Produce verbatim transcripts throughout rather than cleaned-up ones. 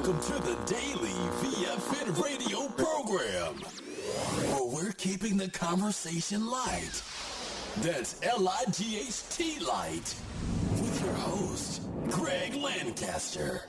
Welcome to the daily V F N radio program, where we're keeping the conversation light. That's L I G H T light. With your host, Greg Lancaster.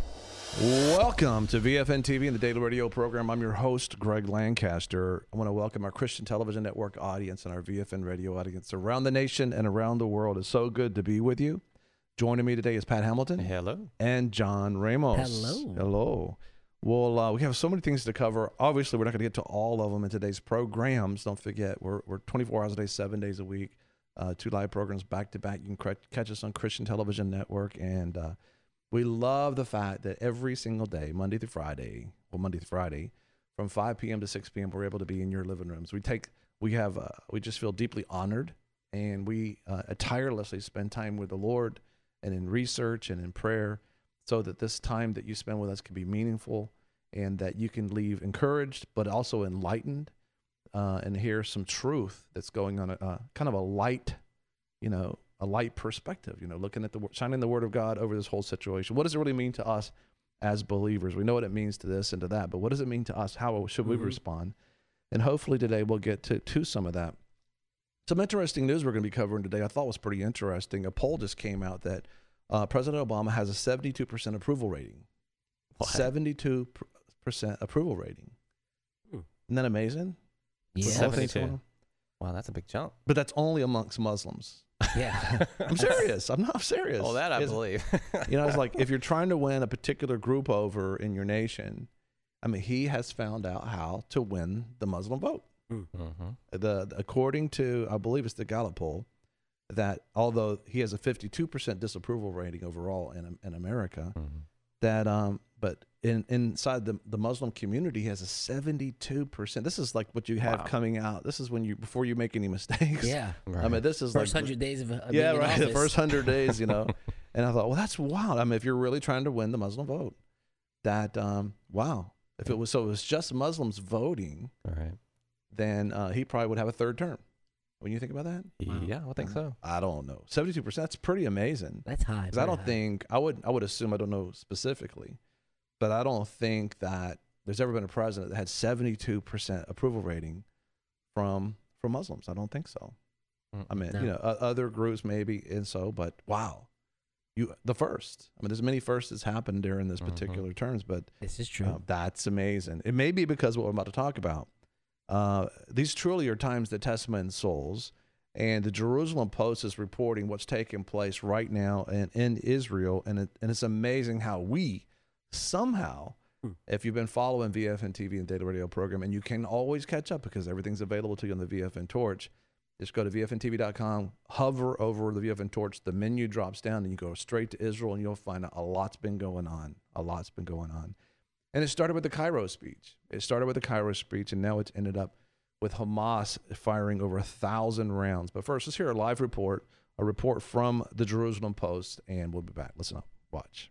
Welcome to V F N T V and the Daily Radio program. I'm your host, Greg Lancaster. I want to welcome our Christian Television Network audience and our V F N Radio audience around the nation and around the world. It's so good to be with you. Joining me today is Pat Hamilton. Hello. And John Ramos. Hello. Hello. Well, uh, we have so many things to cover. Obviously, we're not going to get to all of them in today's programs. Don't forget, we're, we're twenty-four hours a day, seven days a week, uh, two live programs back to back. You can cr- catch us on Christian Television Network. And uh, we love the fact that every single day, Monday through Friday, well, Monday through Friday, from five p.m. to six p.m., we're able to be in your living rooms. We take, we have, uh, we just feel deeply honored, and we uh, tirelessly spend time with the Lord and in research and in prayer, so that this time that you spend with us can be meaningful and that you can leave encouraged, but also enlightened, uh, and hear some truth that's going on, uh, kind of a light, you know, a light perspective, you know, looking at the, shining the word of God over this whole situation. What does it really mean to us as believers? We know what it means to this and to that, but what does it mean to us? How should we mm-hmm. respond? And hopefully today we'll get to, to some of that. Some interesting news we're going to be covering today I thought was pretty interesting. A poll just came out that uh, President Obama has a seventy-two percent approval rating. What? seventy-two percent approval rating. Hmm. Isn't that amazing? Yeah. seventy-two. Wow, that's a big jump. But that's only amongst Muslims. Yeah. I'm serious. I'm not serious. Well, that I it's, believe. You know, it's like if you're trying to win a particular group over in your nation, I mean, he has found out how to win the Muslim vote. Mm-hmm. The, the according to, I believe it's the Gallup poll, that although he has a fifty-two percent disapproval rating overall in in America, mm-hmm. that um, but in inside the the Muslim community he has a seventy-two percent. This is like what you have wow. coming out. This is when you before you make any mistakes. Yeah, right. I mean, this is first like hundred days of, of yeah, being right. in The office. first hundred days, you know. And I thought, well, that's wild. I mean, if you're really trying to win the Muslim vote, that um, wow. If it was so, it was just Muslims voting. All right. Then uh, he probably would have a third term. When you think about that? Wow. Yeah, I think so. I don't know. seventy-two percent, that's pretty amazing. That's high. Because I don't high. think, I would I would assume, I don't know specifically, but I don't think that there's ever been a president that had seventy-two percent approval rating from from Muslims. I don't think so. Mm-hmm. I mean, no. you know, uh, other groups maybe and so, but wow. You the first. I mean, there's many firsts that's happened during this particular mm-hmm. terms, but this is true. Uh, that's amazing. It may be because of what I'm about to talk about. Uh, these truly are times that test men's souls, and the Jerusalem Post is reporting what's taking place right now in, in Israel, and it, and it's amazing how we somehow, hmm. if you've been following V F N T V and Data Radio program, and you can always catch up because everything's available to you on the V F N Torch. Just go to V F N T V dot com, hover over the V F N Torch, the menu drops down, and you go straight to Israel, and you'll find out a lot's been going on. A lot's been going on. And it started with the Cairo speech. It started with the Cairo speech, and now it's ended up with Hamas firing over a thousand rounds. But first, let's hear a live report, a report from the Jerusalem Post, and we'll be back. Listen up. Watch.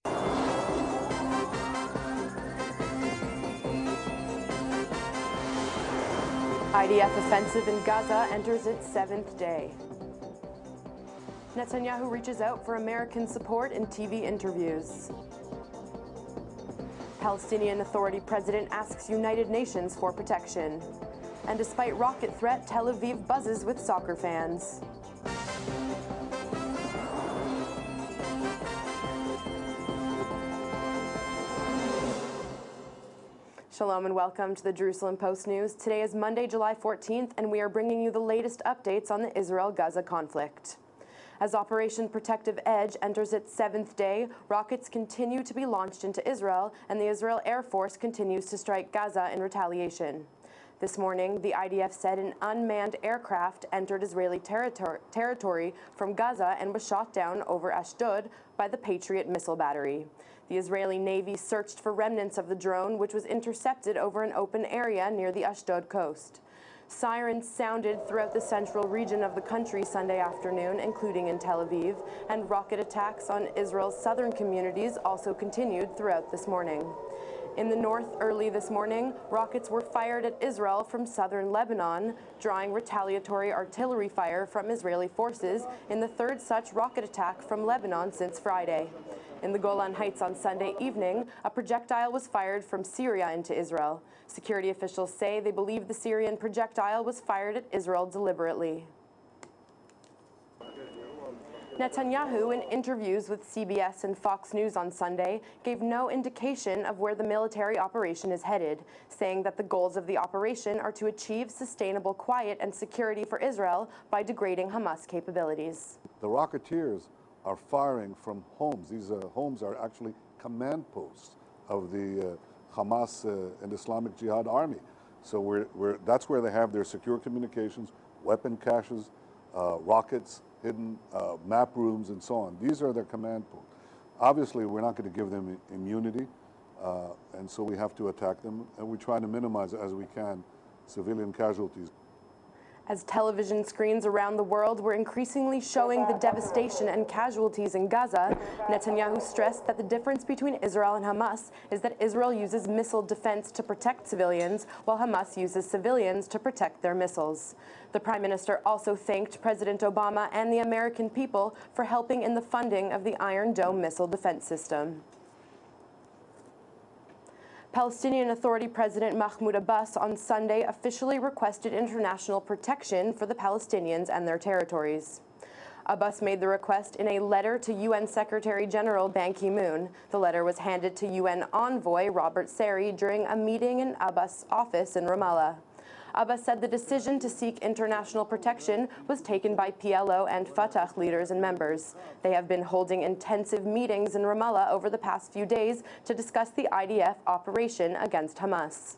I D F offensive in Gaza enters its seventh day. Netanyahu reaches out for American support in T V interviews. Palestinian Authority president asks United Nations for protection. And despite rocket threat, Tel Aviv buzzes with soccer fans. Shalom and welcome to the Jerusalem Post News. Today is Monday, July fourteenth, and we are bringing you the latest updates on the Israel-Gaza conflict. As Operation Protective Edge enters its seventh day, rockets continue to be launched into Israel, and the Israel Air Force continues to strike Gaza in retaliation. This morning, the I D F said an unmanned aircraft entered Israeli territory, territory from Gaza and was shot down over Ashdod by the Patriot missile battery. The Israeli Navy searched for remnants of the drone, which was intercepted over an open area near the Ashdod coast. Sirens sounded throughout the central region of the country Sunday afternoon, including in Tel Aviv, and rocket attacks on Israel's southern communities also continued throughout this morning. In the north early this morning, rockets were fired at Israel from southern Lebanon, drawing retaliatory artillery fire from Israeli forces in the third such rocket attack from Lebanon since Friday. In the Golan Heights on Sunday evening, a projectile was fired from Syria into Israel. Security officials say they believe the Syrian projectile was fired at Israel deliberately. Netanyahu, in interviews with C B S and Fox News on Sunday, gave no indication of where the military operation is headed, saying that the goals of the operation are to achieve sustainable quiet and security for Israel by degrading Hamas capabilities. The Rocketeers are firing from homes. These uh, homes are actually command posts of the uh, Hamas uh, and Islamic Jihad army. So we're, we're, that's where they have their secure communications, weapon caches, uh, rockets, hidden uh, map rooms, and so on. These are their command posts. Obviously, we're not going to give them immunity, uh, and so we have to attack them, and we try to minimize, as we can, civilian casualties. As television screens around the world were increasingly showing the devastation and casualties in Gaza, Netanyahu stressed that the difference between Israel and Hamas is that Israel uses missile defense to protect civilians, while Hamas uses civilians to protect their missiles. The Prime Minister also thanked President Obama and the American people for helping in the funding of the Iron Dome missile defense system. Palestinian Authority President Mahmoud Abbas on Sunday officially requested international protection for the Palestinians and their territories. Abbas made the request in a letter to U N Secretary General Ban Ki-moon. The letter was handed to U N envoy Robert Seri during a meeting in Abbas' office in Ramallah. Abbas said the decision to seek international protection was taken by P L O and Fatah leaders and members. They have been holding intensive meetings in Ramallah over the past few days to discuss the I D F operation against Hamas.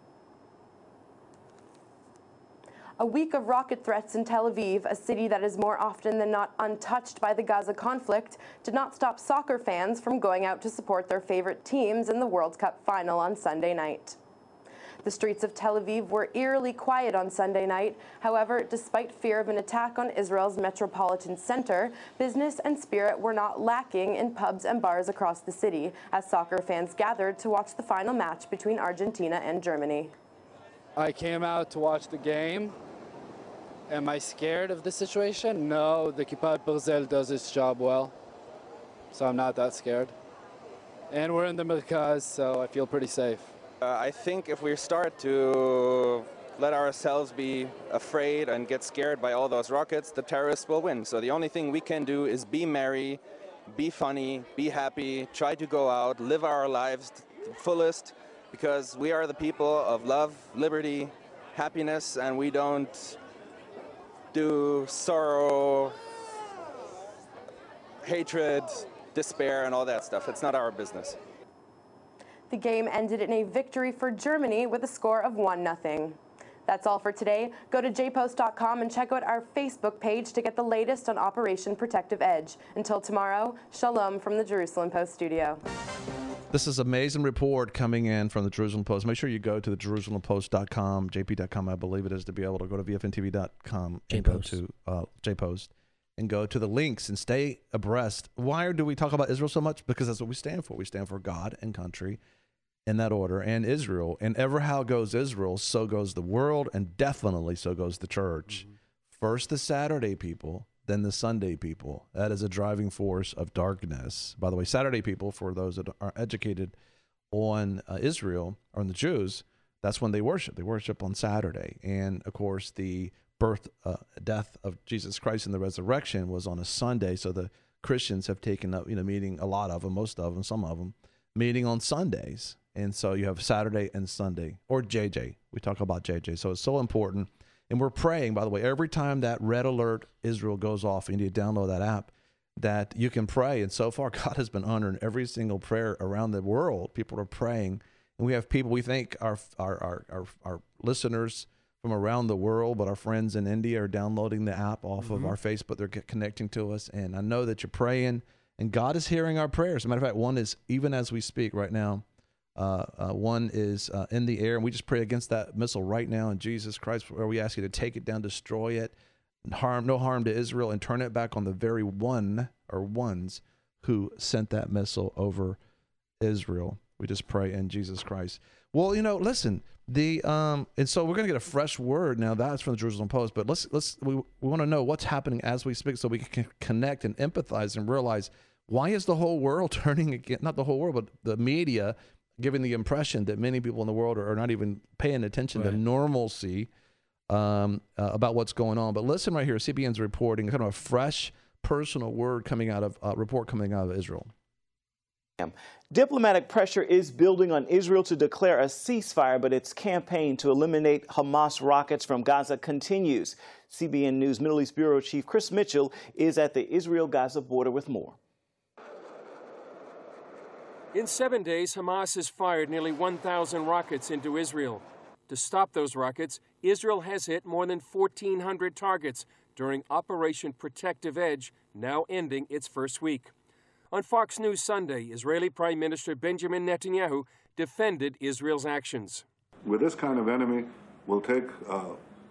A week of rocket threats in Tel Aviv, a city that is more often than not untouched by the Gaza conflict, did not stop soccer fans from going out to support their favorite teams in the World Cup final on Sunday night. The streets of Tel Aviv were eerily quiet on Sunday night. However, despite fear of an attack on Israel's metropolitan center, business and spirit were not lacking in pubs and bars across the city as soccer fans gathered to watch the final match between Argentina and Germany. I came out to watch the game. Am I scared of the situation? No, the Kippah Berzel does its job well, so I'm not that scared. And we're in the Merkaz, so I feel pretty safe. Uh, I think if we start to let ourselves be afraid and get scared by all those rockets, the terrorists will win. So the only thing we can do is be merry, be funny, be happy, try to go out, live our lives to the fullest, because we are the people of love, liberty, happiness, and we don't do sorrow, hatred, despair, and all that stuff. It's not our business. The game ended in a victory for Germany with a score of one nothing. That's all for today. Go to j post dot com and check out our Facebook page to get the latest on Operation Protective Edge. Until tomorrow, shalom from the Jerusalem Post studio. This is an amazing report coming in from the Jerusalem Post. Make sure you go to the jerusalem post dot com, j p dot com, I believe it is, to be able to go to v f n t v dot com and go to uh, J-Post and go to the links and stay abreast. Why do we talk about Israel so much? Because that's what we stand for. We stand for God and country in that order, and Israel. And ever how goes Israel, so goes the world, and definitely so goes the church. Mm-hmm. First the Saturday people, then the Sunday people. That is a driving force of darkness. By the way, Saturday people, for those that are educated on uh, Israel, or on the Jews, that's when they worship. They worship on Saturday. And, of course, the birth, uh, death of Jesus Christ and the resurrection was on a Sunday. So the Christians have taken up, you know, meeting, a lot of them, most of them, some of them, meeting on Sundays. And so you have Saturday and Sunday, or J J. We talk about J J. So it's so important. And we're praying, by the way, every time that red alert Israel goes off, you need to download that app, that you can pray. And so far, God has been honoring every single prayer around the world. People are praying. And we have people, we think our, our, our, our, our listeners from around the world, but our friends in India are downloading the app off mm-hmm. of our Facebook. They're connecting to us. And I know that you're praying, and God is hearing our prayers. As a matter of fact, one is, even as we speak right now, Uh, uh, one is uh, in the air, and we just pray against that missile right now in Jesus Christ, where we ask you to take it down, destroy it, and harm, no harm to Israel, and turn it back on the very one or ones who sent that missile over Israel. We just pray in Jesus Christ. Well, you know, listen, the um, and so we're gonna get a fresh word now. That's from the Jerusalem Post. But let's let's we we want to know what's happening as we speak, so we can connect and empathize and realize why is the whole world turning again? Not the whole world, but the media giving the impression that many people in the world are, are not even paying attention right. to normalcy um, uh, about what's going on. But listen right here, C B N's reporting kind of a fresh personal word coming out of uh, report coming out of Israel. Diplomatic pressure is building on Israel to declare a ceasefire, but its campaign to eliminate Hamas rockets from Gaza continues. C B N News Middle East Bureau Chief Chris Mitchell is at the Israel-Gaza border with more. In seven days, Hamas has fired nearly one thousand rockets into Israel. To stop those rockets, Israel has hit more than fourteen hundred targets during Operation Protective Edge, now ending its first week. On Fox News Sunday, Israeli Prime Minister Benjamin Netanyahu defended Israel's actions. With this kind of enemy, we'll take uh,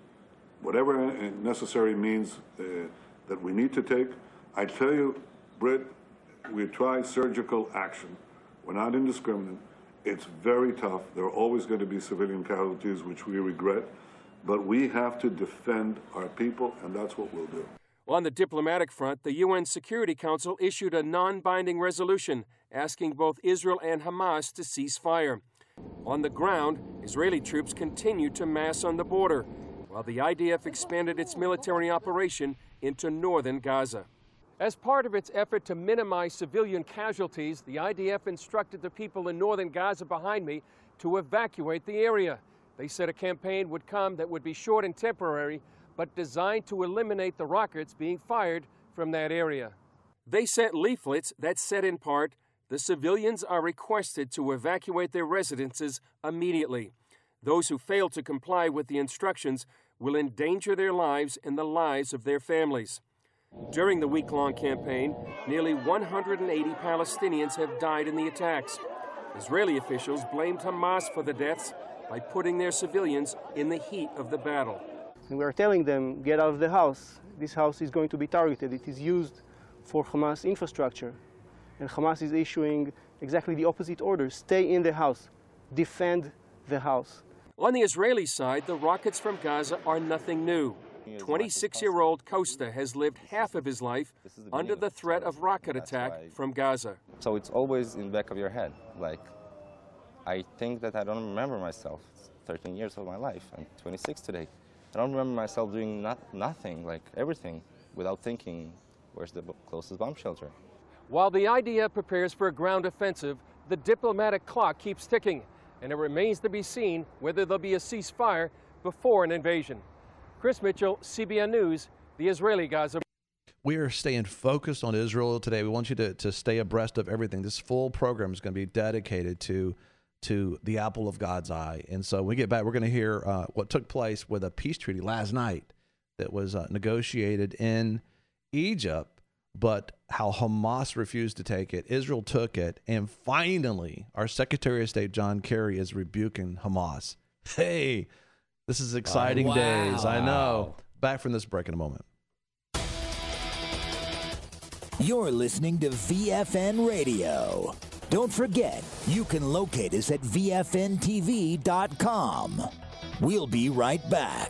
whatever necessary means uh, that we need to take. I tell you, Britt, we try surgical action. We're not indiscriminate. It's very tough. There are always going to be civilian casualties, which we regret. But we have to defend our people, and that's what we'll do. On the diplomatic front, the U N Security Council issued a non-binding resolution asking both Israel and Hamas to cease fire. On the ground, Israeli troops continued to mass on the border, while the I D F expanded its military operation into northern Gaza. As part of its effort to minimize civilian casualties, the I D F instructed the people in northern Gaza behind me to evacuate the area. They said a campaign would come that would be short and temporary, but designed to eliminate the rockets being fired from that area. They sent leaflets that said in part, the civilians are requested to evacuate their residences immediately. Those who fail to comply with the instructions will endanger their lives and the lives of their families. During the week-long campaign, nearly one hundred eighty Palestinians have died in the attacks. Israeli officials blamed Hamas for the deaths by putting their civilians in the heat of the battle. And we are telling them, get out of the house. This house is going to be targeted. It is used for Hamas infrastructure. And Hamas is issuing exactly the opposite order. Stay in the house. Defend the house. On the Israeli side, the rockets from Gaza are nothing new. twenty-six-year-old Costa has lived half of his life under the threat of rocket attack from Gaza. So it's always in the back of your head. Like, I think that I don't remember myself. It's thirteen years of my life. I'm twenty-six today. I don't remember myself doing not, nothing, like everything, without thinking, where's the closest bomb shelter? While the I D F prepares for a ground offensive, the diplomatic clock keeps ticking, and it remains to be seen whether there'll be a ceasefire before an invasion. Chris Mitchell, C B N News, the Israeli Gaza. We are staying focused on Israel today. We want you to, to stay abreast of everything. This full program is going to be dedicated to to the apple of God's eye. And so when we get back, we're going to hear uh, what took place with a peace treaty last night that was uh, negotiated in Egypt, but how Hamas refused to take it. Israel took it. And finally, our Secretary of State, John Kerry, is rebuking Hamas. Hey, this is exciting oh, wow. days. I know. Back from this break in a moment. You're listening to V F N Radio. Don't forget, you can locate us at V F N T V dot com. We'll be right back.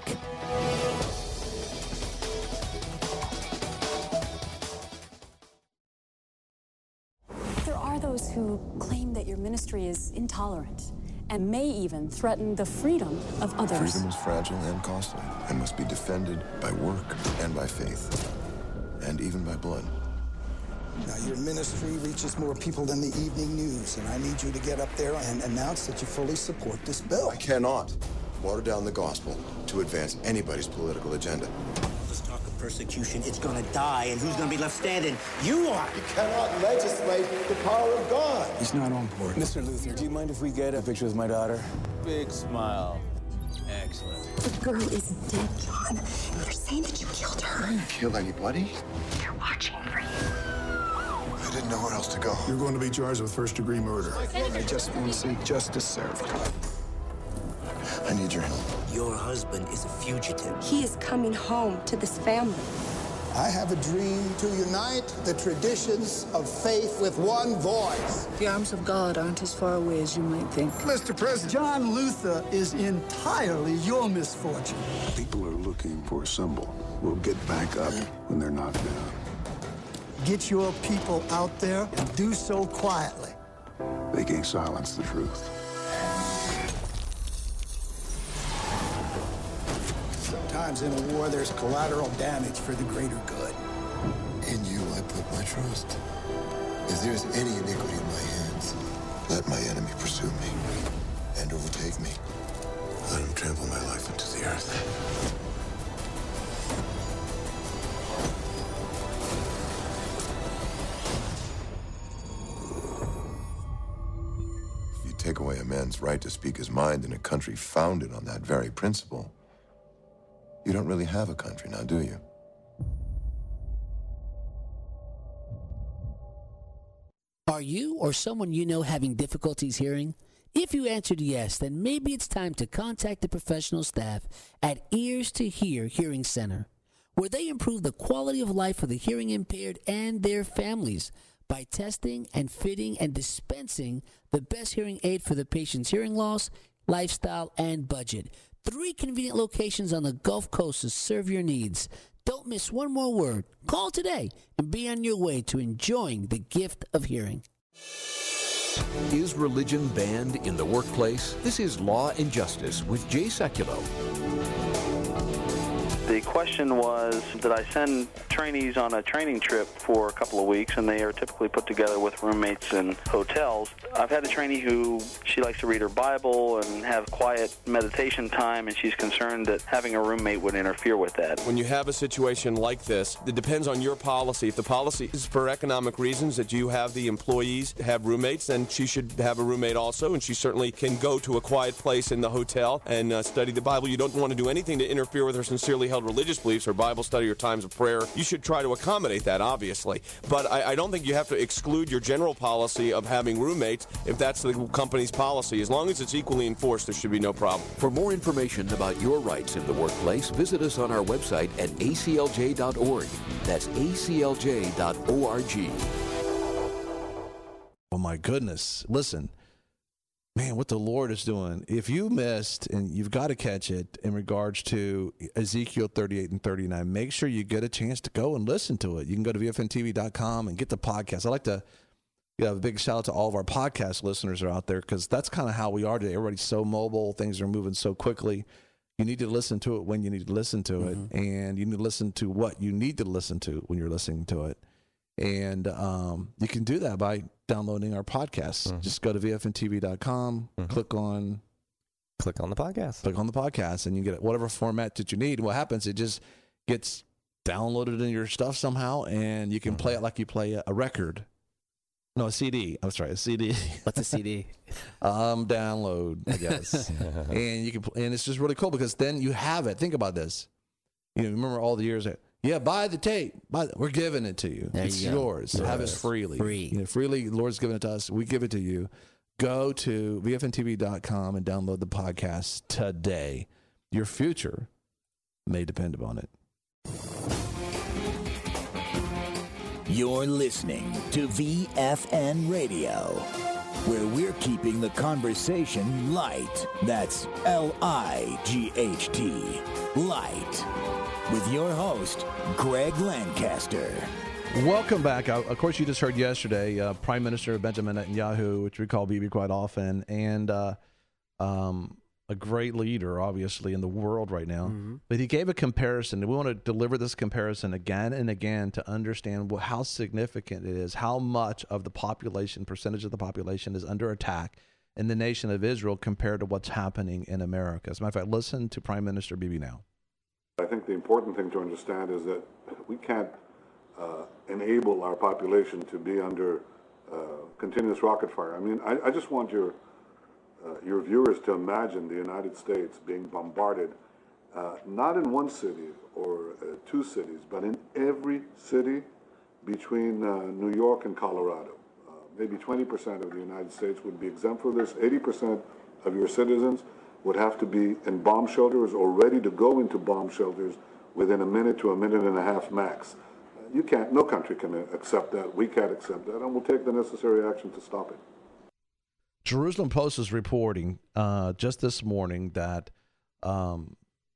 There are those who claim that your ministry is intolerant and may even threaten the freedom of others. Freedom is fragile and costly and must be defended by work and by faith, and even by blood. Now, your ministry reaches more people than the evening news, and I need you to get up there and announce that you fully support this bill. I cannot water down the gospel to advance anybody's political agenda. This talk of persecution, it's gonna die, and who's gonna be left standing? You are! You cannot legislate the power of God. He's not on board. Mister Luther, do you mind if we get a picture with my daughter? Big smile. Excellent. The girl is dead, John. They're saying that you killed her. I didn't kill anybody. They're watching for you. I didn't know where else to go. You're going to be charged with first-degree murder. I just want to see justice served. I need your help. Your husband is a fugitive. He is coming home to this family. I have a dream to unite the traditions of faith with one voice. The arms of God aren't as far away as you might think. Mister President, John Luther is entirely your misfortune. People are looking for a symbol. We'll get back up when they're knocked down. Get your people out there and do so quietly. They can't silence the truth. Sometimes in a war, there's collateral damage for the greater good. In you, I put my trust. If there's any iniquity in my hands, let my enemy pursue me and overtake me. Let him trample my life into the earth. If you take away a man's right to speak his mind in a country founded on that very principle, you don't really have a country now, do you? Are you or someone you know having difficulties hearing? If you answered yes, then maybe it's time to contact the professional staff at Ears to Hear Hearing Center, where they improve the quality of life for the hearing impaired and their families by testing and fitting and dispensing the best hearing aid for the patient's hearing loss, lifestyle, and budget. Three convenient locations on the Gulf Coast to serve your needs. Don't miss one more word. Call today and be on your way to enjoying the gift of hearing. Is religion banned in the workplace? This is Law and Justice with Jay Sekulow. The question was, did I send trainees on a training trip for a couple of weeks, and they are typically put together with roommates in hotels. I've had a trainee who, she likes to read her Bible and have quiet meditation time, and she's concerned that having a roommate would interfere with that. When you have a situation like this, it depends on your policy. If the policy is for economic reasons that you have the employees have roommates, then she should have a roommate also, and she certainly can go to a quiet place in the hotel and uh, study the Bible. You don't want to do anything to interfere with her sincerely held religious beliefs or Bible study or times of prayer. You should try to accommodate that, obviously. But I, I don't think you have to exclude your general policy of having roommates if that's the company's policy. As long as it's equally enforced, there should be no problem. For more information about your rights in the workplace, visit us on our website at A C L J dot org. That's A C L J dot org. Oh, my goodness. Listen. Man, what the Lord is doing. If you missed, and you've got to catch it in regards to Ezekiel thirty-eight and thirty-nine, make sure you get a chance to go and listen to it. You can go to V F N T V dot com and get the podcast. I'd like to give a big shout out to all of our podcast listeners that are out there, because that's kind of how we are today. Everybody's so mobile. Things are moving so quickly. You need to listen to it when you need to listen to it, mm-hmm. and you need to listen to what you need to listen to when you're listening to it. And um, you can do that by downloading our podcast. Mm-hmm. Just go to V F N T V dot com, mm-hmm. click on click on the podcast. Click on the podcast, and you get whatever format that you need. What happens, it just gets downloaded in your stuff somehow, and you can mm-hmm. play it like you play a, a record. No, a C D. I'm sorry, a C D. What's a C D? um, download, I guess. and you can, and it's just really cool, because then you have it. Think about this. You know, remember all the years that, yeah, buy the tape. Buy the, we're giving it to you. There it's you yours. Yes. Have it freely. Free. You know, freely, the Lord's given it to us. We give it to you. Go to V F N T V dot com and download the podcast today. Your future may depend upon it. You're listening to V F N Radio, where we're keeping the conversation light. That's L I G H T, light. With your host, Greg Lancaster. Welcome back. Of course, you just heard yesterday uh, Prime Minister Benjamin Netanyahu, which we call Bibi quite often, and uh, um, a great leader, obviously, in the world right now. Mm-hmm. But he gave a comparison, and we want to deliver this comparison again and again to understand what, how significant it is, how much of the population, percentage of the population is under attack in the nation of Israel compared to what's happening in America. As a matter of fact, listen to Prime Minister Bibi now. I think the important thing to understand is that we can't uh, enable our population to be under uh, continuous rocket fire. I mean, I, I just want your uh, your viewers to imagine the United States being bombarded, uh, not in one city or uh, two cities, but in every city between uh, New York and Colorado. Uh, maybe twenty percent of the United States would be exempt for this. eighty percent of your citizens would have to be in bomb shelters or ready to go into bomb shelters within a minute to a minute and a half max. you can't, no country can accept that. We can't accept that, and we'll take the necessary action to stop it. Jerusalem Post is reporting uh, just this morning that um,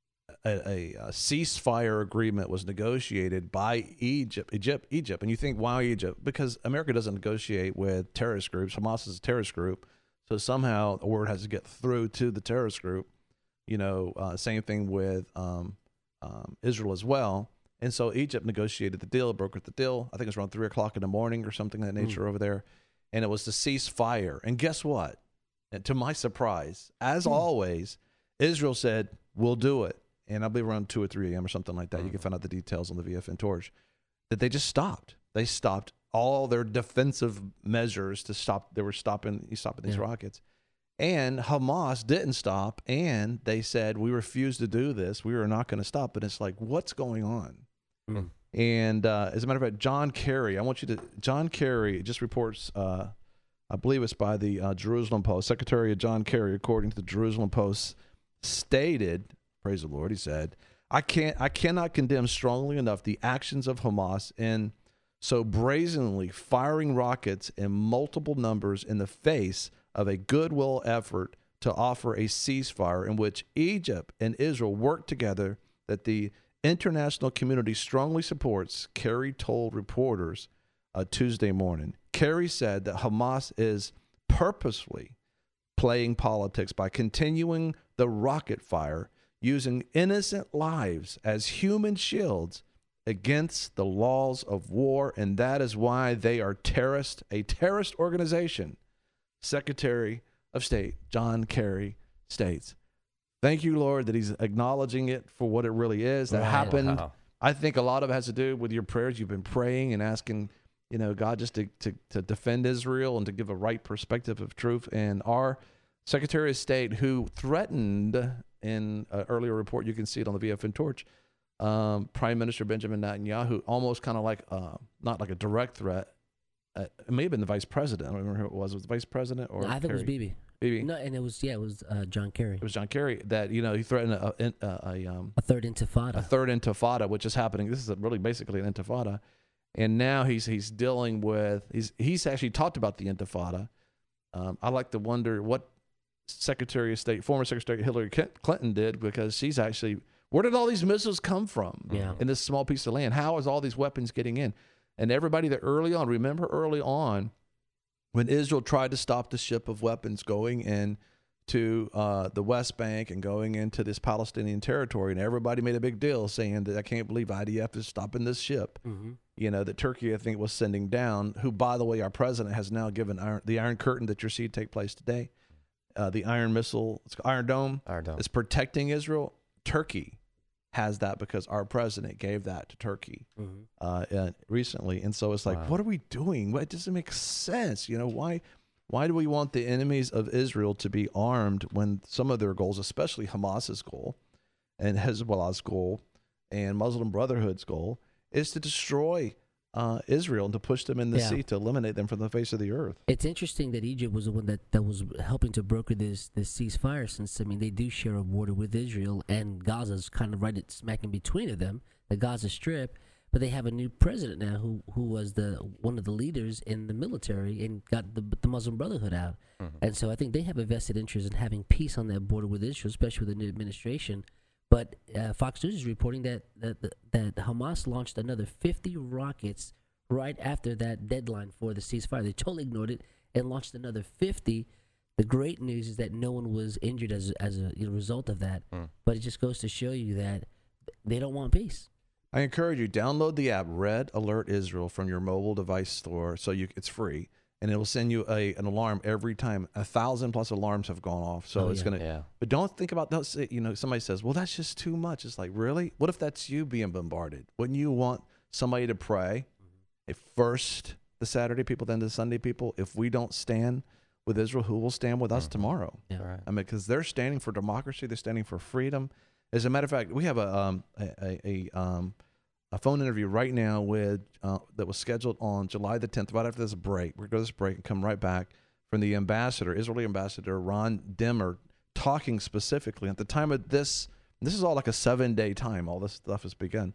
a, a, a ceasefire agreement was negotiated by Egypt, Egypt, Egypt. And you think, why Egypt? Because America doesn't negotiate with terrorist groups. Hamas is a terrorist group. So somehow a word has to get through to the terrorist group. You know, uh, same thing with um, um, Israel as well. And so Egypt negotiated the deal, brokered the deal. I think it was around three o'clock in the morning or something of that nature mm. over there. And it was to cease fire. And guess what? And to my surprise, as mm. always, Israel said, we'll do it. And I believe around two or three a.m. or something like that. Mm. You can find out the details on the V F N Torch. That they just stopped. They stopped all their defensive measures to stop. They were stopping, stopping these yeah. rockets. And Hamas didn't stop. And they said, we refuse to do this. We are not going to stop. And it's like, what's going on? Mm. And uh, as a matter of fact, John Kerry, I want you to, John Kerry just reports, uh, I believe it's by the uh, Jerusalem Post, Secretary of John Kerry, according to the Jerusalem Post, stated, praise the Lord, he said, I can't, I cannot condemn strongly enough the actions of Hamas in so brazenly firing rockets in multiple numbers in the face of a goodwill effort to offer a ceasefire in which Egypt and Israel work together that the international community strongly supports, Kerry told reporters uh, Tuesday morning. Kerry said that Hamas is purposely playing politics by continuing the rocket fire, using innocent lives as human shields against the laws of war, and that is why they are terrorist, a terrorist organization. Secretary of State John Kerry states. Thank you, Lord, that he's acknowledging it for what it really is. That right. happened. Wow. I think a lot of it has to do with your prayers. You've been praying and asking, you know, God just to, to, to defend Israel and to give a right perspective of truth. And our Secretary of State, who threatened in an earlier report, you can see it on the V F N Torch, um, Prime Minister Benjamin Netanyahu, almost kind of like, uh, not like a direct threat. Uh, it may have been the vice president. I don't remember who it was. Was it the vice president or? No, I think Kerry? It was Bibi. Bibi. No, and it was yeah, it was uh, John Kerry. It was John Kerry that you know he threatened a a, a, a, um, a third intifada. A third intifada, which is happening. This is a, really basically an intifada, and now he's he's dealing with he's he's actually talked about the intifada. Um, I like to wonder what Secretary of State, former Secretary Hillary Clinton did, because she's actually, where did all these missiles come from? Yeah. In this small piece of land? How is all these weapons getting in? And everybody that early on, remember early on, when Israel tried to stop the ship of weapons going in to uh, the West Bank and going into this Palestinian territory, and everybody made a big deal saying that I can't believe I D F is stopping this ship, mm-hmm. you know, that Turkey, I think, was sending down, who, by the way, our president has now given iron, the Iron Curtain that you're seeing take place today, uh, the Iron Missile, it's Iron Dome, Iron Dome, is protecting Israel. Turkey has that because our president gave that to Turkey mm-hmm. uh, uh, recently. And so it's like, wow. what are we doing? It doesn't make sense. You know, why why do we want the enemies of Israel to be armed when some of their goals, especially Hamas's goal and Hezbollah's goal and Muslim Brotherhood's goal, is to destroy uh, Israel and to push them in the yeah. sea, to eliminate them from the face of the earth? It's interesting that Egypt was the one that, that was helping to broker this this ceasefire, since, I mean, they do share a border with Israel, and Gaza's kind of right at smack in between of them, the Gaza Strip. But they have a new president now who who was the one of the leaders in the military and got the the Muslim Brotherhood out. Mm-hmm. And so I think they have a vested interest in having peace on that border with Israel, especially with the new administration. But uh, Fox News is reporting that, that that Hamas launched another fifty rockets right after that deadline for the ceasefire. They totally ignored it and launched another fifty. The great news is that no one was injured as as a you know, result of that. Mm. But it just goes to show you that they don't want peace. I encourage you, download the app Red Alert Israel from your mobile device store, so you it's free, and it will send you a an alarm every time. A thousand plus alarms have gone off, so oh, it's yeah. gonna. Yeah. But don't think about those. You know, somebody says, "Well, that's just too much." It's like, really? What if that's you being bombarded? Wouldn't you want somebody to pray? If first the Saturday people, then the Sunday people. If we don't stand with Israel, who will stand with us Mm-hmm. tomorrow? Yeah. Right. I mean, because they're standing for democracy, they're standing for freedom. As a matter of fact, we have a um a a, a um. a phone interview right now with uh, that was scheduled on July the tenth, right after this break. We're going to go to this break and come right back from the ambassador, Israeli ambassador Ron Dimmer, talking specifically at the time of this. This is all like a seven-day time. All this stuff has begun.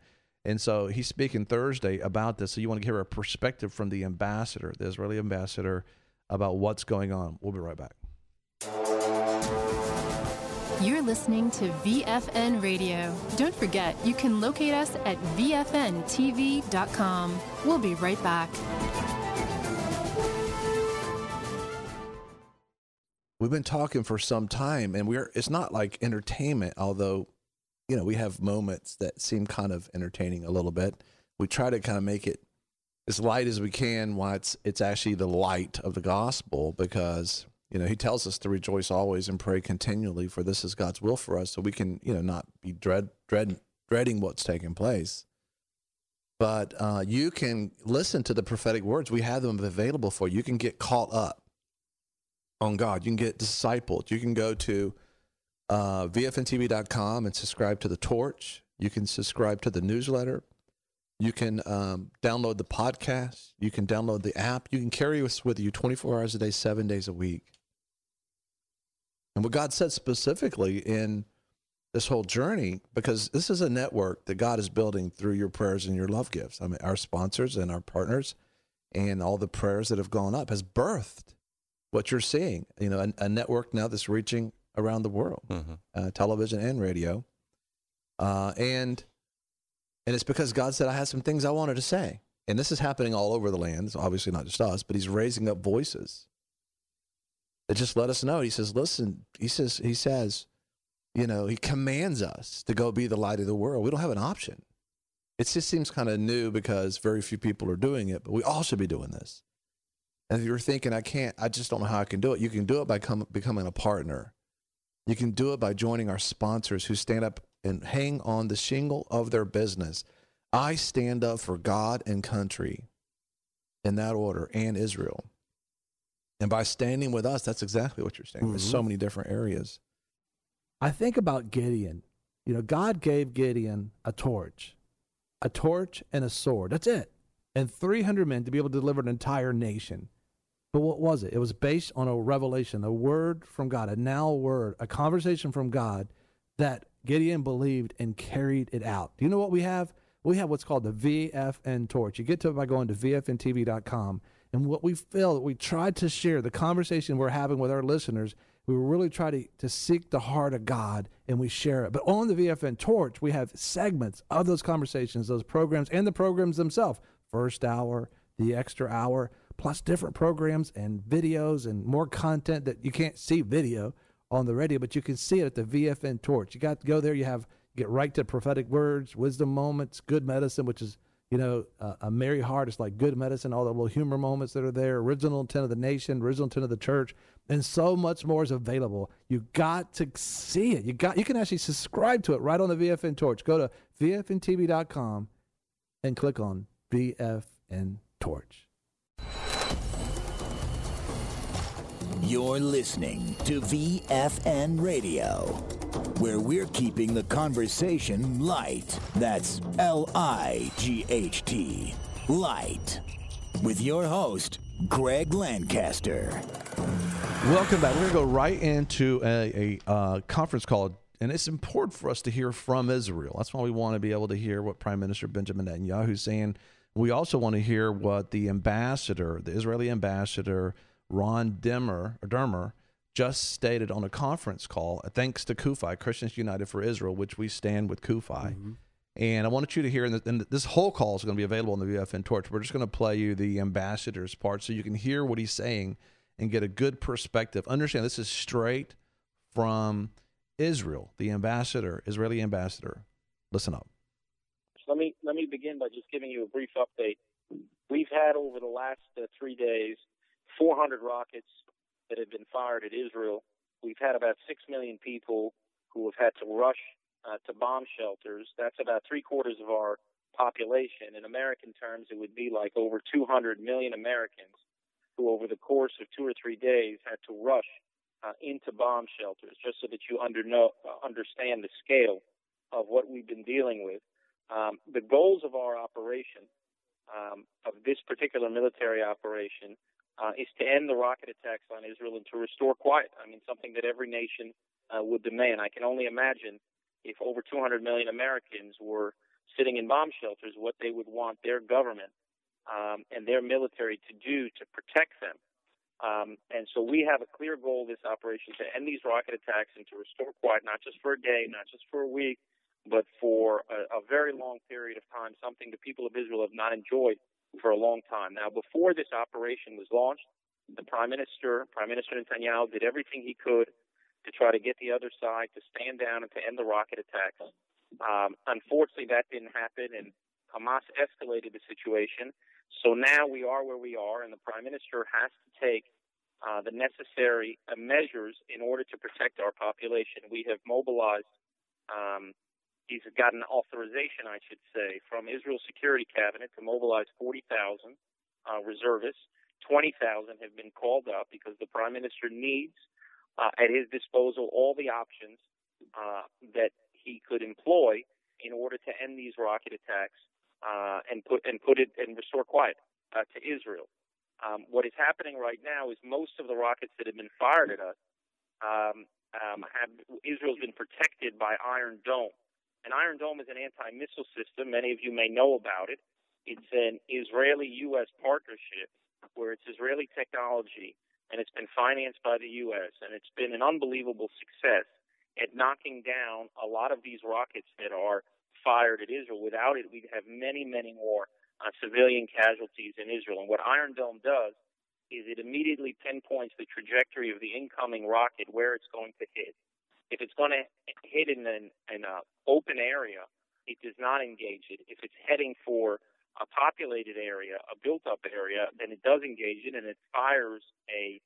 And so he's speaking Thursday about this. So you want to hear a perspective from the ambassador, the Israeli ambassador, about what's going on. We'll be right back. You're listening to V F N Radio. Don't forget, you can locate us at V F N T V dot com. We'll be right back. We've been talking for some time, and we're it's not like entertainment, although, you know, we have moments that seem kind of entertaining a little bit. We try to kind of make it as light as we can while it's, it's actually the light of the gospel, because, you know, he tells us to rejoice always and pray continually, for this is God's will for us, so we can, you know, not be dread, dread, dreading what's taking place. But uh, you can listen to the prophetic words. We have them available for you. You can get caught up on God. You can get discipled. You can go to uh, V F N T V dot com and subscribe to the Torch. You can subscribe to the newsletter. You can um, download the podcast. You can download the app. You can carry us with you twenty-four hours a day, seven days a week. And what God said specifically in this whole journey, because this is a network that God is building through your prayers and your love gifts. I mean, our sponsors and our partners and all the prayers that have gone up has birthed what you're seeing. You know, a, a network now that's reaching around the world, mm-hmm. uh, television and radio. Uh, and and it's because God said, I had some things I wanted to say. And this is happening all over the land. It's obviously not just us, but he's raising up voices that just let us know. He says, listen, he says, he says, you know, he commands us to go be the light of the world. We don't have an option. It just seems kind of new because very few people are doing it, but we all should be doing this. And if you're thinking, I can't, I just don't know how I can do it, you can do it by come, becoming a partner. You can do it by joining our sponsors who stand up and hang on the shingle of their business. I stand up for God and country in that order, and Israel. And by standing with us, that's exactly what you're saying. Mm-hmm. There's so many different areas. I think about Gideon. You know, God gave Gideon a torch, a torch and a sword. That's it. And three hundred men to be able to deliver an entire nation. But what was it? It was based on a revelation, a word from God, a now word, a conversation from God that Gideon believed and carried it out. Do you know what we have? We have what's called the V F N Torch. You get to it by going to V F N T V dot com. And what we feel that we tried to share, the conversation we're having with our listeners, we really try to, to seek the heart of God, and we share it. But on the V F N Torch, we have segments of those conversations, those programs, and the programs themselves. First hour, the extra hour, plus different programs and videos and more content that you can't see video on the radio, but you can see it at the V F N Torch. You got to go there. You have get right to prophetic words, wisdom moments, good medicine, which is, you know, uh, a merry heart. It's like good medicine, all the little humor moments that are there, original intent of the nation, original intent of the church, and so much more is available. You got to see it. You got. You can actually subscribe to it right on the V F N Torch. Go to V F N T V dot com and click on V F N Torch. You're listening to V F N Radio, where we're keeping the conversation light. That's L I G H T, light. With your host, Greg Lancaster. Welcome back. We're going to go right into a, a uh, conference call, and it's important for us to hear from Israel. That's why we want to be able to hear what Prime Minister Benjamin Netanyahu is saying. We also want to hear what the ambassador, the Israeli ambassador, Ron Dermer, or Dermer, just stated on a conference call, thanks to CUFI, Christians United for Israel, which we stand with CUFI. Mm-hmm. And I wanted you to hear, and, the, and this whole call is going to be available on the V F N Torch. We're just going to play you the ambassador's part so you can hear what he's saying and get a good perspective. Understand this is straight from Israel, the ambassador, Israeli ambassador. Listen up. Let me, let me begin by just giving you a brief update. We've had over the last uh, three days four hundred rockets that have been fired at Israel. We've had about six million people who have had to rush uh, to bomb shelters. That's about three quarters of our population. In American terms, it would be like over two hundred million Americans who over the course of two or three days had to rush uh, into bomb shelters, just so that you under know, uh, understand the scale of what we've been dealing with. Um, the goals of our operation, um, of this particular military operation, Uh, is to end the rocket attacks on Israel and to restore quiet. I mean, something that every nation uh, would demand. I can only imagine if over two hundred million Americans were sitting in bomb shelters, what they would want their government um, and their military to do to protect them. Um, and so we have a clear goal, this operation, to end these rocket attacks and to restore quiet, not just for a day, not just for a week, but for a, a very long period of time, something the people of Israel have not enjoyed for a long time. Now, before this operation was launched, the Prime Minister, Prime Minister Netanyahu, did everything he could to try to get the other side to stand down and to end the rocket attacks. Um, unfortunately, that didn't happen, and Hamas escalated the situation. So now we are where we are, and the Prime Minister has to take uh, the necessary uh, measures in order to protect our population. We have mobilized, um, he's gotten authorization, I should say, from Israel's Security Cabinet to mobilize forty thousand uh, reservists. twenty thousand have been called up because the Prime Minister needs uh, at his disposal all the options uh, that he could employ in order to end these rocket attacks. Uh, and put and put it and restore quiet uh, to Israel. Um, what is happening right now is most of the rockets that have been fired at us um, um, have Israel's been protected by Iron Dome. And Iron Dome is an anti-missile system. Many of you may know about it. It's an Israeli-U S partnership where it's Israeli technology, and it's been financed by the U S, and it's been an unbelievable success at knocking down a lot of these rockets that are fired at Israel. Without it, we'd have many, many more uh, civilian casualties in Israel. And what Iron Dome does is it immediately pinpoints the trajectory of the incoming rocket, where it's going to hit. If it's going to hit in an in a open area, it does not engage it. If it's heading for a populated area, a built-up area, then it does engage it, and it fires a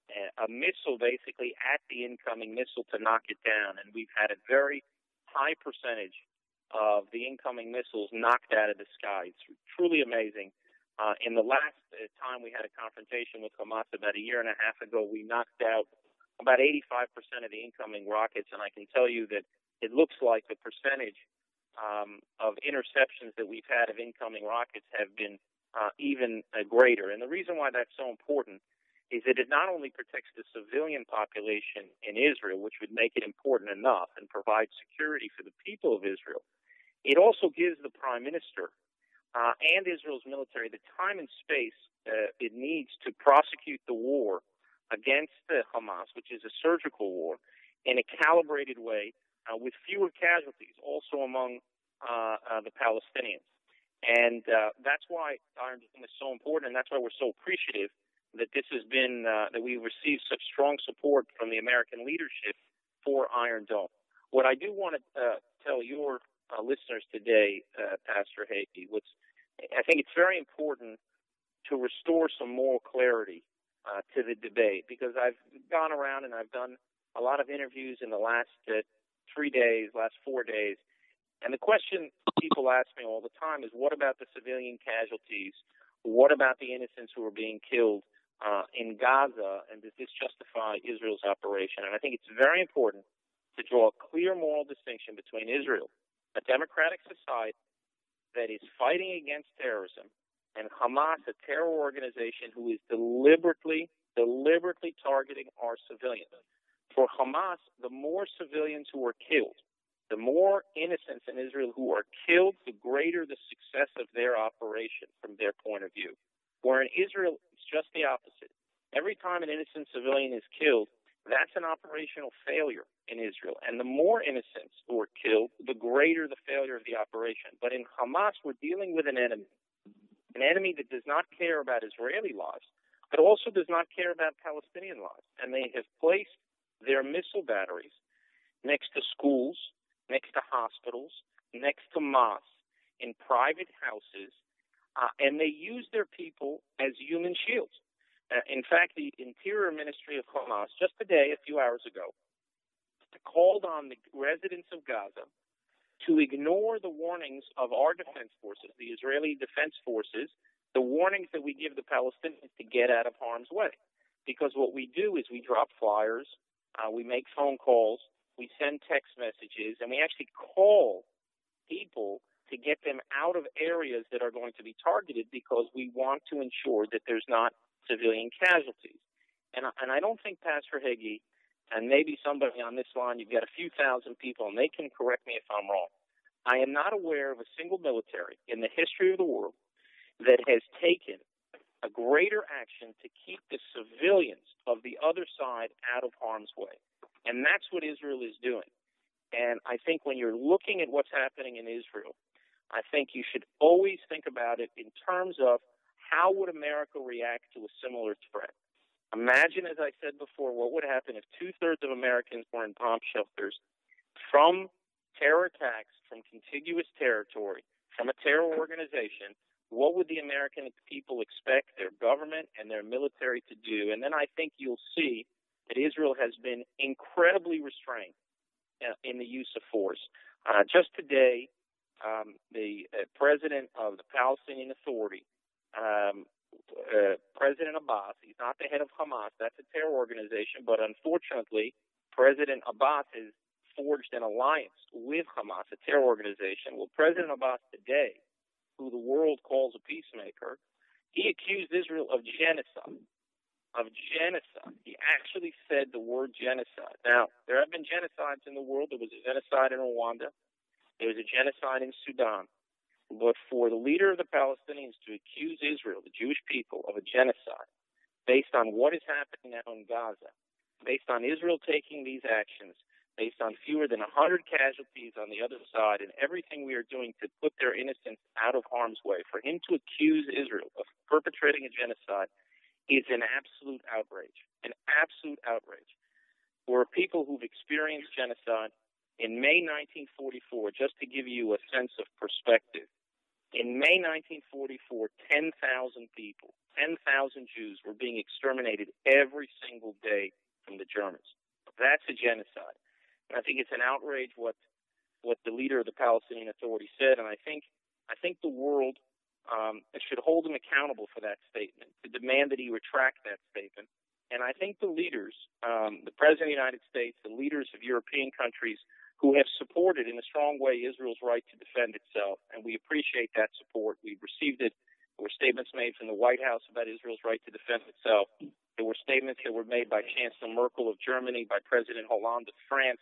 a missile basically at the incoming missile to knock it down. And we've had a very high percentage of the incoming missiles knocked out of the sky. It's truly amazing. Uh, in the last uh, time we had a confrontation with Hamas about a year and a half ago, we knocked out about eighty-five percent of the incoming rockets, and I can tell you that it looks like the percentage um, of interceptions that we've had of incoming rockets have been uh, even uh, greater. And the reason why that's so important is that it not only protects the civilian population in Israel, which would make it important enough and provide security for the people of Israel, it also gives the Prime Minister uh, and Israel's military the time and space uh, it needs to prosecute the war against uh, Hamas, which is a surgical war, in a calibrated way uh, with fewer casualties, also among uh, uh, the Palestinians. And uh, that's why Iron Dome is so important, and that's why we're so appreciative that this has been, uh, that we've received such strong support from the American leadership for Iron Dome. What I do want to uh, tell your uh, listeners today, uh, Pastor Hagee, what's, I think it's very important to restore some moral clarity uh, to the debate, because I've gone around and I've done a lot of interviews in the last uh, three days, last four days, and the question people ask me all the time is, what about the civilian casualties? What about the innocents who are being killed Uh, in Gaza, and does this justify Israel's operation? And I think it's very important to draw a clear moral distinction between Israel, a democratic society that is fighting against terrorism, and Hamas, a terror organization who is deliberately, deliberately targeting our civilians. For Hamas, the more civilians who are killed, the more innocents in Israel who are killed, the greater the success of their operation from their point of view. Where in Israel, it's just the opposite. Every time an innocent civilian is killed, that's an operational failure in Israel. And the more innocents who are killed, the greater the failure of the operation. But in Hamas, we're dealing with an enemy, an enemy that does not care about Israeli lives, but also does not care about Palestinian lives. And they have placed their missile batteries next to schools, next to hospitals, next to mosques, in private houses, Uh, and they use their people as human shields. Uh, in fact, the Interior Ministry of Hamas, just today, a few hours ago, called on the residents of Gaza to ignore the warnings of our defense forces, the Israeli defense forces, the warnings that we give the Palestinians to get out of harm's way. Because what we do is we drop flyers, uh, we make phone calls, we send text messages, and we actually call people to get them out of areas that are going to be targeted, because we want to ensure that there's not civilian casualties. And, and I don't think, Pastor Hagee, and maybe somebody on this line, you've got a few thousand people, and they can correct me if I'm wrong. I am not aware of a single military in the history of the world that has taken a greater action to keep the civilians of the other side out of harm's way. And that's what Israel is doing. And I think when you're looking at what's happening in Israel, I think you should always think about it in terms of how would America react to a similar threat. Imagine, as I said before, what would happen if two-thirds of Americans were in bomb shelters from terror attacks from contiguous territory, from a terror organization. What would the American people expect their government and their military to do? And then I think you'll see that Israel has been incredibly restrained uh, in the use of force. Uh, just today, um, the uh, president of the Palestinian Authority, um, uh, President Abbas, he's not the head of Hamas, that's a terror organization, but unfortunately, President Abbas has forged an alliance with Hamas, a terror organization. Well, President Abbas today, who the world calls a peacemaker, he accused Israel of genocide. Of genocide. He actually said the word genocide. Now, there have been genocides in the world. There was a genocide in Rwanda. There was a genocide in Sudan. But for the leader of the Palestinians to accuse Israel, the Jewish people, of a genocide based on what is happening now in Gaza, based on Israel taking these actions, based on fewer than one hundred casualties on the other side, and everything we are doing to put their innocents out of harm's way, for him to accuse Israel of perpetrating a genocide is an absolute outrage, an absolute outrage. We're people who've experienced genocide. In May nineteen forty-four, just to give you a sense of perspective, in May nineteen forty-four, ten thousand people, ten thousand Jews were being exterminated every single day from the Germans. That's a genocide. And I think it's an outrage what what the leader of the Palestinian Authority said, and I think I think the world um, should hold him accountable for that statement, to demand that he retract that statement. And I think the leaders, um, the President of the United States, the leaders of European countries who have supported in a strong way Israel's right to defend itself, and we appreciate that support. We've received it. There were statements made from the White House about Israel's right to defend itself. There were statements that were made by Chancellor Merkel of Germany, by President Hollande of France,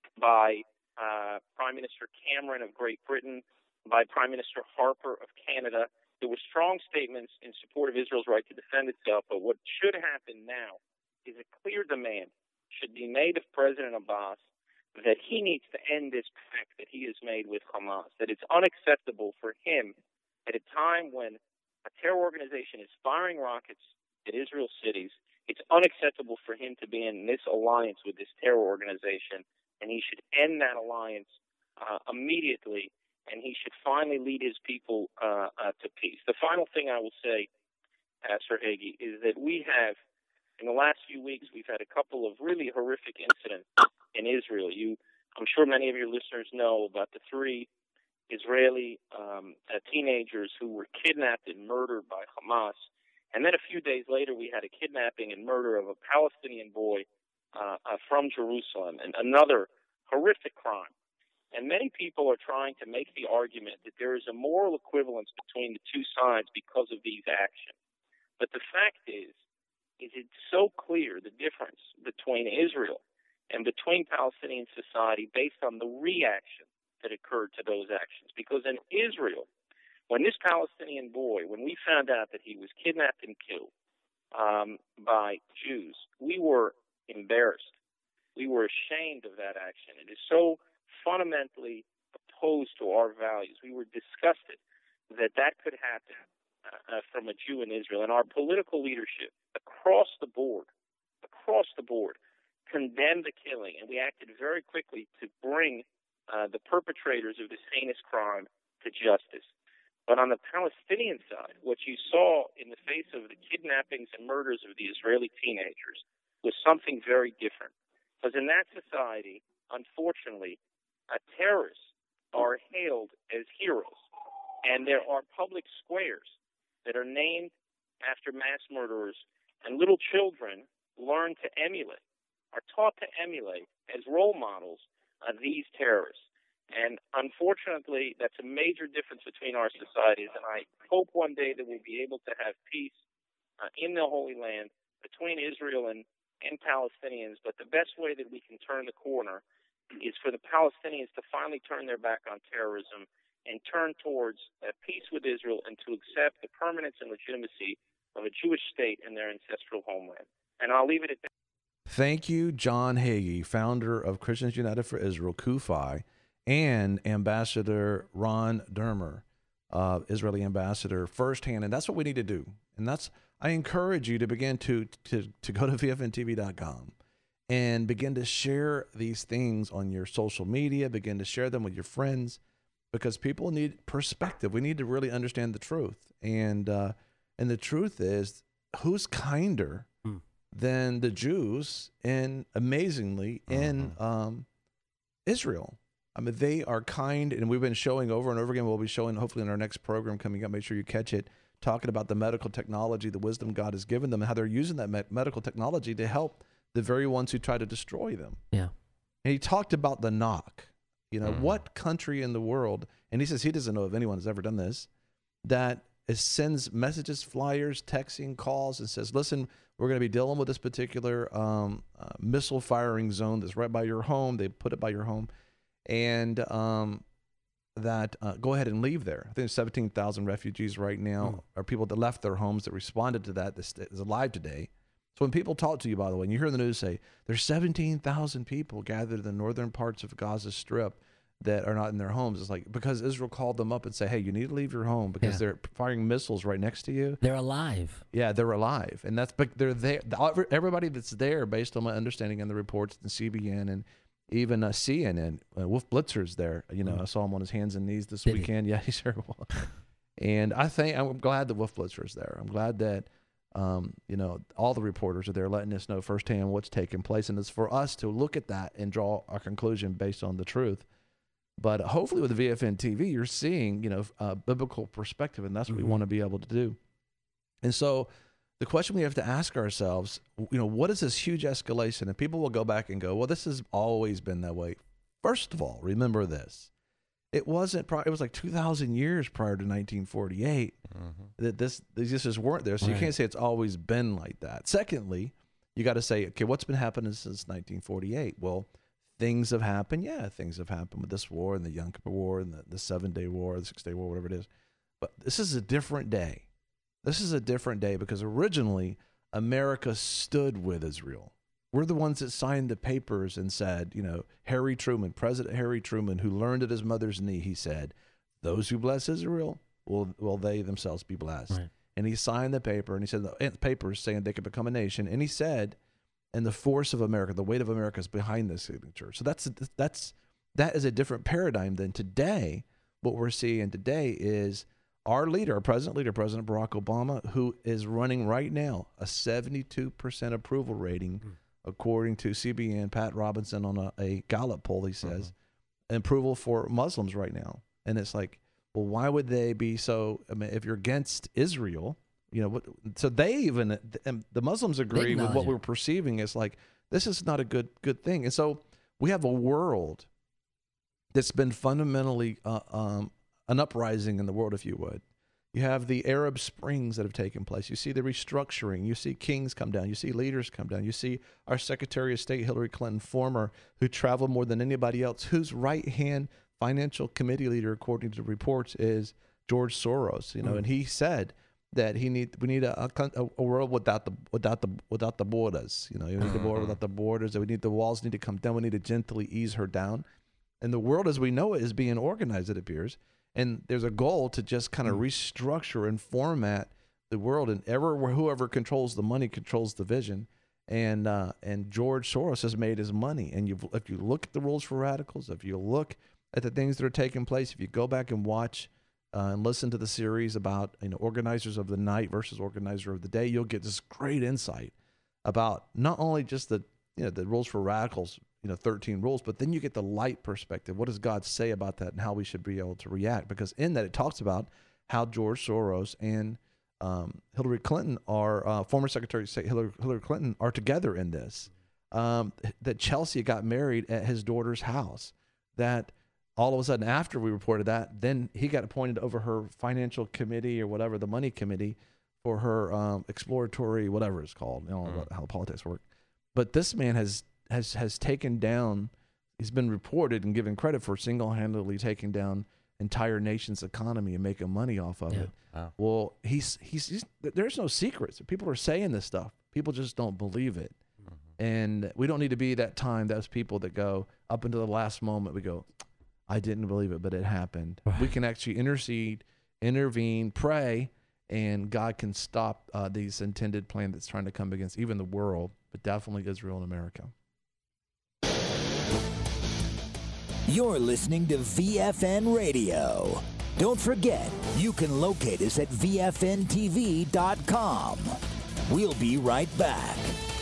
by uh, Prime Minister Cameron of Great Britain, by Prime Minister Harper of Canada. There were strong statements in support of Israel's right to defend itself, but what should happen now is a clear demand should be made of President Abbas that he needs to end this pact that he has made with Hamas, that it's unacceptable for him at a time when a terror organization is firing rockets at Israel cities. It's unacceptable for him to be in this alliance with this terror organization, and he should end that alliance uh, immediately, and he should finally lead his people uh, uh, to peace. The final thing I will say, uh, Sir Hagee, is that we have, in the last few weeks, we've had a couple of really horrific incidents in Israel. You, I'm sure many of your listeners know about the three Israeli um, uh, teenagers who were kidnapped and murdered by Hamas. And then a few days later, we had a kidnapping and murder of a Palestinian boy uh, uh, from Jerusalem, and another horrific crime. And many people are trying to make the argument that there is a moral equivalence between the two sides because of these actions. But the fact is, is it's so clear the difference between Israel and between Palestinian society based on the reaction that occurred to those actions. Because in Israel, when this Palestinian boy, when we found out that he was kidnapped and killed um, by Jews, we were embarrassed. We were ashamed of that action. It is so fundamentally opposed to our values. We were disgusted that that could happen uh, from a Jew in Israel. And our political leadership across the board, across the board, condemned the killing, and we acted very quickly to bring uh, the perpetrators of this heinous crime to justice. But on the Palestinian side, what you saw in the face of the kidnappings and murders of the Israeli teenagers was something very different. Because in that society, unfortunately, uh, terrorists are hailed as heroes, and there are public squares that are named after mass murderers, and little children learn to emulate, are taught to emulate as role models of these terrorists. And unfortunately, that's a major difference between our societies, and I hope one day that we'll be able to have peace uh, in the Holy Land between Israel and, and Palestinians. But the best way that we can turn the corner is for the Palestinians to finally turn their back on terrorism and turn towards a peace with Israel and to accept the permanence and legitimacy of a Jewish state in their ancestral homeland. And I'll leave it at that. Thank you, John Hagee, founder of Christians United for Israel, C U F I, and Ambassador Ron Dermer, uh, Israeli ambassador, firsthand. And that's what we need to do. And that's, I encourage you to begin to, to, to go to V F N T V dot com and begin to share these things on your social media, begin to share them with your friends, because people need perspective. We need to really understand the truth. And, uh, and the truth is, who's kinder mm. than the Jews, and amazingly, in mm-hmm. um, Israel? I mean, they are kind, and we've been showing over and over again. We'll be showing, hopefully, in our next program coming up. Make sure you catch it, talking about the medical technology, the wisdom God has given them, and how they're using that me- medical technology to help the very ones who try to destroy them. Yeah. And he talked about the knock. You know, mm. what country in the world, and he says he doesn't know if anyone has ever done this, that is, sends messages, flyers, texting, calls, and says, listen, we're going to be dealing with this particular um, uh, missile firing zone that's right by your home. They put it by your home. And um, that uh, go ahead and leave there. I think there's seventeen thousand refugees right now, mm. or people that left their homes that responded to that, that is alive today. So when people talk to you, by the way, and you hear the news say, there's seventeen thousand people gathered in the northern parts of Gaza Strip that are not in their homes. It's like, because Israel called them up and say, hey, you need to leave your home because yeah. they're firing missiles right next to you. They're alive. Yeah, they're alive. And that's, but they're there. Everybody that's there, based on my understanding and the reports, and C B N and even uh, C N N, uh, Wolf Blitzer's there. You know, mm. I saw him on his hands and knees this Did weekend. He? Yeah, he sure was. And I think, I'm glad that Wolf Blitzer's there. I'm glad that, um, you know, all the reporters are there letting us know firsthand what's taking place. And it's for us to look at that and draw our conclusion based on the truth. But hopefully with the V F N T V, you're seeing, you know, a biblical perspective, and that's what mm-hmm. we want to be able to do. And so the question we have to ask ourselves, you know, what is this huge escalation? And people will go back and go, well, this has always been that way. First of all, remember this. It wasn't, it was like two thousand years prior to nineteen forty-eight mm-hmm. that this, these just weren't there. So right. you can't say it's always been like that. Secondly, you got to say, okay, what's been happening since nineteen forty-eight? Well, things have happened. Yeah, things have happened with this war and the Yom Kippur War and the, the seven-day war, the six-day war, whatever it is. But this is a different day. This is a different day because originally America stood with Israel. We're the ones that signed the papers and said, you know, Harry Truman, President Harry Truman, who learned at his mother's knee, he said, those who bless Israel, will, will they themselves be blessed. Right. And he signed the paper, and he said the papers saying they could become a nation. And he said, and the force of America, the weight of America is behind this signature. So that's that's that is a different paradigm than today. What we're seeing today is our leader, our president leader, President Barack Obama, who is running right now a seventy-two percent approval rating, mm. according to C B N, Pat Robinson on a, a Gallup poll, he says, mm-hmm. approval for Muslims right now. And it's like, well, why would they be so, I mean, if you're against Israel, you know, what, so they even, the Muslims agree with what we're perceiving as like, this is not a good good thing. And so we have a world that's been fundamentally uh, um, an uprising in the world, if you would. You have the Arab Springs that have taken place. You see the restructuring. You see kings come down. You see leaders come down. You see our Secretary of State, Hillary Clinton, former, who traveled more than anybody else, whose right-hand financial committee leader, according to reports, is George Soros. You know, mm. and he said that he need we need a, a, a world without the without the without the borders. You know, you need the world without the borders. That we need the walls need to come down. We need to gently ease her down. And the world as we know it is being organized, it appears. And there's a goal to just kind of mm. restructure and format the world. And ever whoever controls the money controls the vision. And uh, and George Soros has made his money. And you if you look at the rules for radicals, if you look at the things that are taking place, if you go back and watch Uh, and listen to the series about, you know, organizers of the night versus organizer of the day, you'll get this great insight about not only just the, you know, the rules for radicals, you know, thirteen rules, but then you get the light perspective. What does God say about that and how we should be able to react? Because in that it talks about how George Soros and um, Hillary Clinton are, uh, former Secretary of State Hillary, Hillary Clinton are together in this. Um, that Chelsea got married at his daughter's house. That all of a sudden, after we reported that, then he got appointed over her financial committee or whatever, the money committee for her um, exploratory, whatever it's called. I don't know mm. how politics work. But this man has has has taken down he's been reported and given credit for single-handedly taking down entire nation's economy and making money off of Yeah. it. Wow. Well, he's, he's he's there's no secrets. People are saying this stuff. People just don't believe it. Mm-hmm. And we don't need to be that time, those people that go up until the last moment, we go, I didn't believe it, but it happened. Right. We can actually intercede, intervene, pray, and God can stop uh, these intended plan that's trying to come against even the world, but definitely Israel and America. You're listening to V F N Radio. Don't forget, you can locate us at V F N T V dot com. We'll be right back.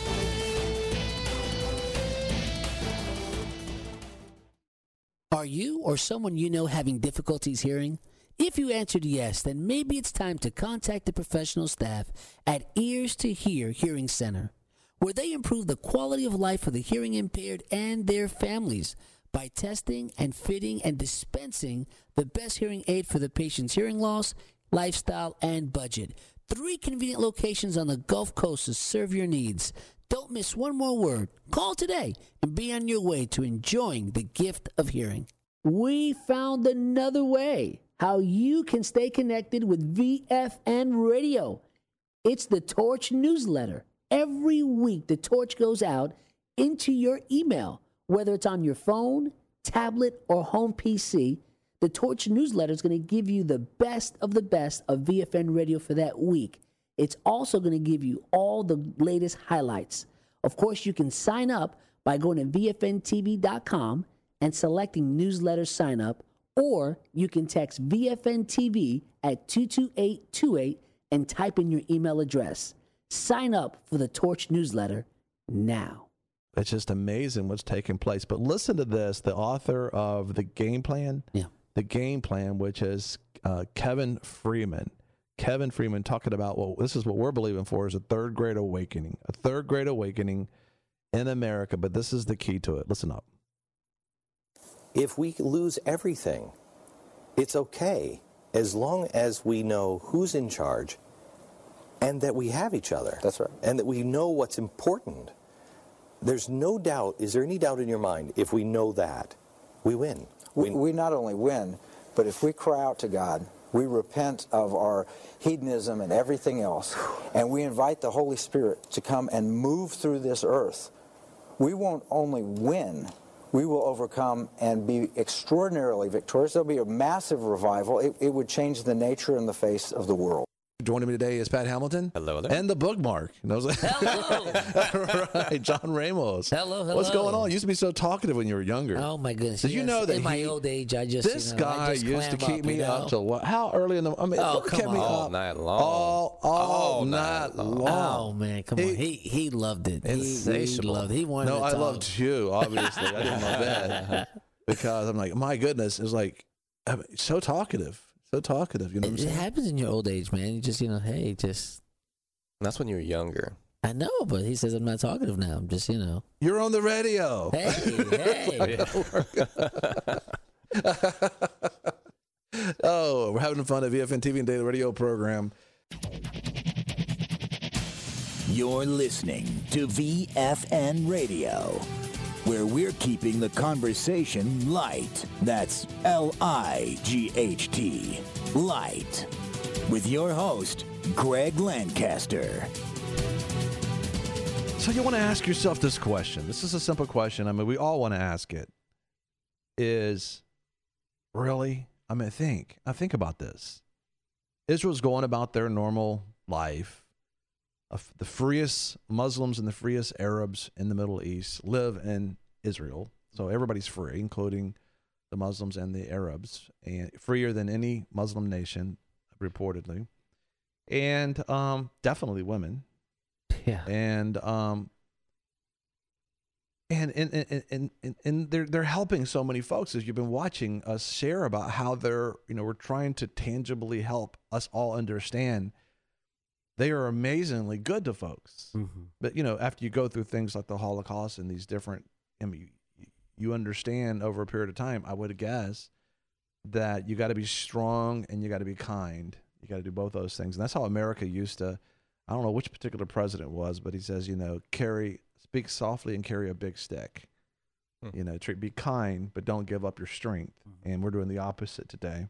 Are you or someone you know having difficulties hearing? If you answered yes, then maybe it's time to contact the professional staff at Ears to Hear Hearing Center, where they improve the quality of life for the hearing impaired and their families by testing and fitting and dispensing the best hearing aid for the patient's hearing loss, lifestyle, and budget. Three convenient locations on the Gulf Coast to serve your needs. Don't miss one more word. Call today and be on your way to enjoying the gift of hearing. We found another way how you can stay connected with V F N Radio. It's the Torch newsletter. Every week, the Torch goes out into your email, whether it's on your phone, tablet, or home P C. The Torch newsletter is going to give you the best of the best of V F N Radio for that week. It's also going to give you all the latest highlights. Of course, you can sign up by going to V F N T V dot com and selecting newsletter sign up, or you can text V F N T V at two two eight two eight and type in your email address. Sign up for the Torch newsletter now. It's just amazing what's taking place. But listen to this, the author of The Game Plan, yeah. The Game Plan, which is uh, Kevin Freeman. Kevin Freeman talking about, well, this is what we're believing for, is a third great awakening, a third great awakening in America. But this is the key to it. Listen up. If we lose everything, it's okay as long as we know who's in charge and that we have each other. That's right. And that we know what's important. There's no doubt, is there any doubt in your mind, if we know that, we win? We, we not only win, but if we cry out to God, we repent of our hedonism and everything else, and we invite the Holy Spirit to come and move through this earth, we won't only win, we will overcome and be extraordinarily victorious. There'll be a massive revival. It, it would change the nature and the face of the world. Joining me today is Pat Hamilton. Hello there. And the bookmark. Hello. Right, John Ramos. Hello, hello. What's going on? You used to be so talkative when you were younger. Oh, my goodness. Did yes. you know that in my he, old age, I just, this you know, guy I just used to clam keep up, me you know? up till what? How early in the, I mean, Oh, what come kept me on. up All night long. all, all, All night night long. long. Oh, man, come He- on. He he loved it. He, he Insatiable. loved it. He wanted No, to I talk. loved you, obviously. I didn't love that. Because I'm like, my goodness, it's like, I'm so talkative. So talkative, you know what I'm It, it saying? happens in your old age, man. You just, you know, hey, just... That's when you were younger. I know, but he says I'm not talkative now. I'm just, you know. You're on the radio. Hey, hey. Oh, we're having fun at V F N T V and Daily Radio program. You're listening to V F N Radio, where we're keeping the conversation light. That's L I G H T, light. With your host, Greg Lancaster. So you want to ask yourself this question. This is a simple question. I mean, we all want to ask it. Is, really? I mean, think. I think about this. Israel's going about their normal life. Uh, the freest Muslims and the freest Arabs in the Middle East live in Israel. So everybody's free, including the Muslims and the Arabs, and freer than any Muslim nation, reportedly. And um, definitely women. Yeah. And um and and and and, and, and they're they're helping so many folks, as you've been watching us share about how they're, you know, we're trying to tangibly help us all understand they are amazingly good to folks. Mm-hmm. But you know, after you go through things like the Holocaust and these different, I mean, you, you understand over a period of time, I would guess, that you got to be strong and you got to be kind. You got to do both those things. And that's how America used to, I don't know which particular president was, but he says, you know, carry, speak softly and carry a big stick. You know, treat, be kind, but don't give up your strength. And we're doing the opposite today.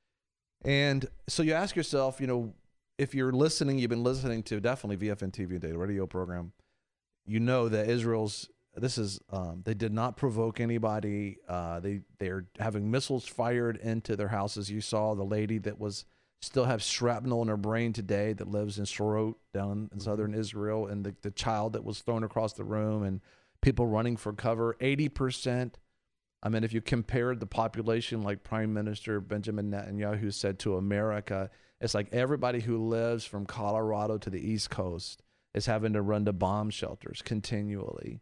And so you ask yourself, you know, if you're listening, you've been listening to definitely V F N T V Day, the radio program, you know that Israel's, this is, um, they did not provoke anybody. Uh, they, they're having missiles fired into their houses. You saw the lady that was still have shrapnel in her brain today that lives in Sderot down in southern Israel, and the, the child that was thrown across the room, and people running for cover. eighty percent. I mean, if you compared the population, like Prime Minister Benjamin Netanyahu said, to America, it's like everybody who lives from Colorado to the East Coast is having to run to bomb shelters continually.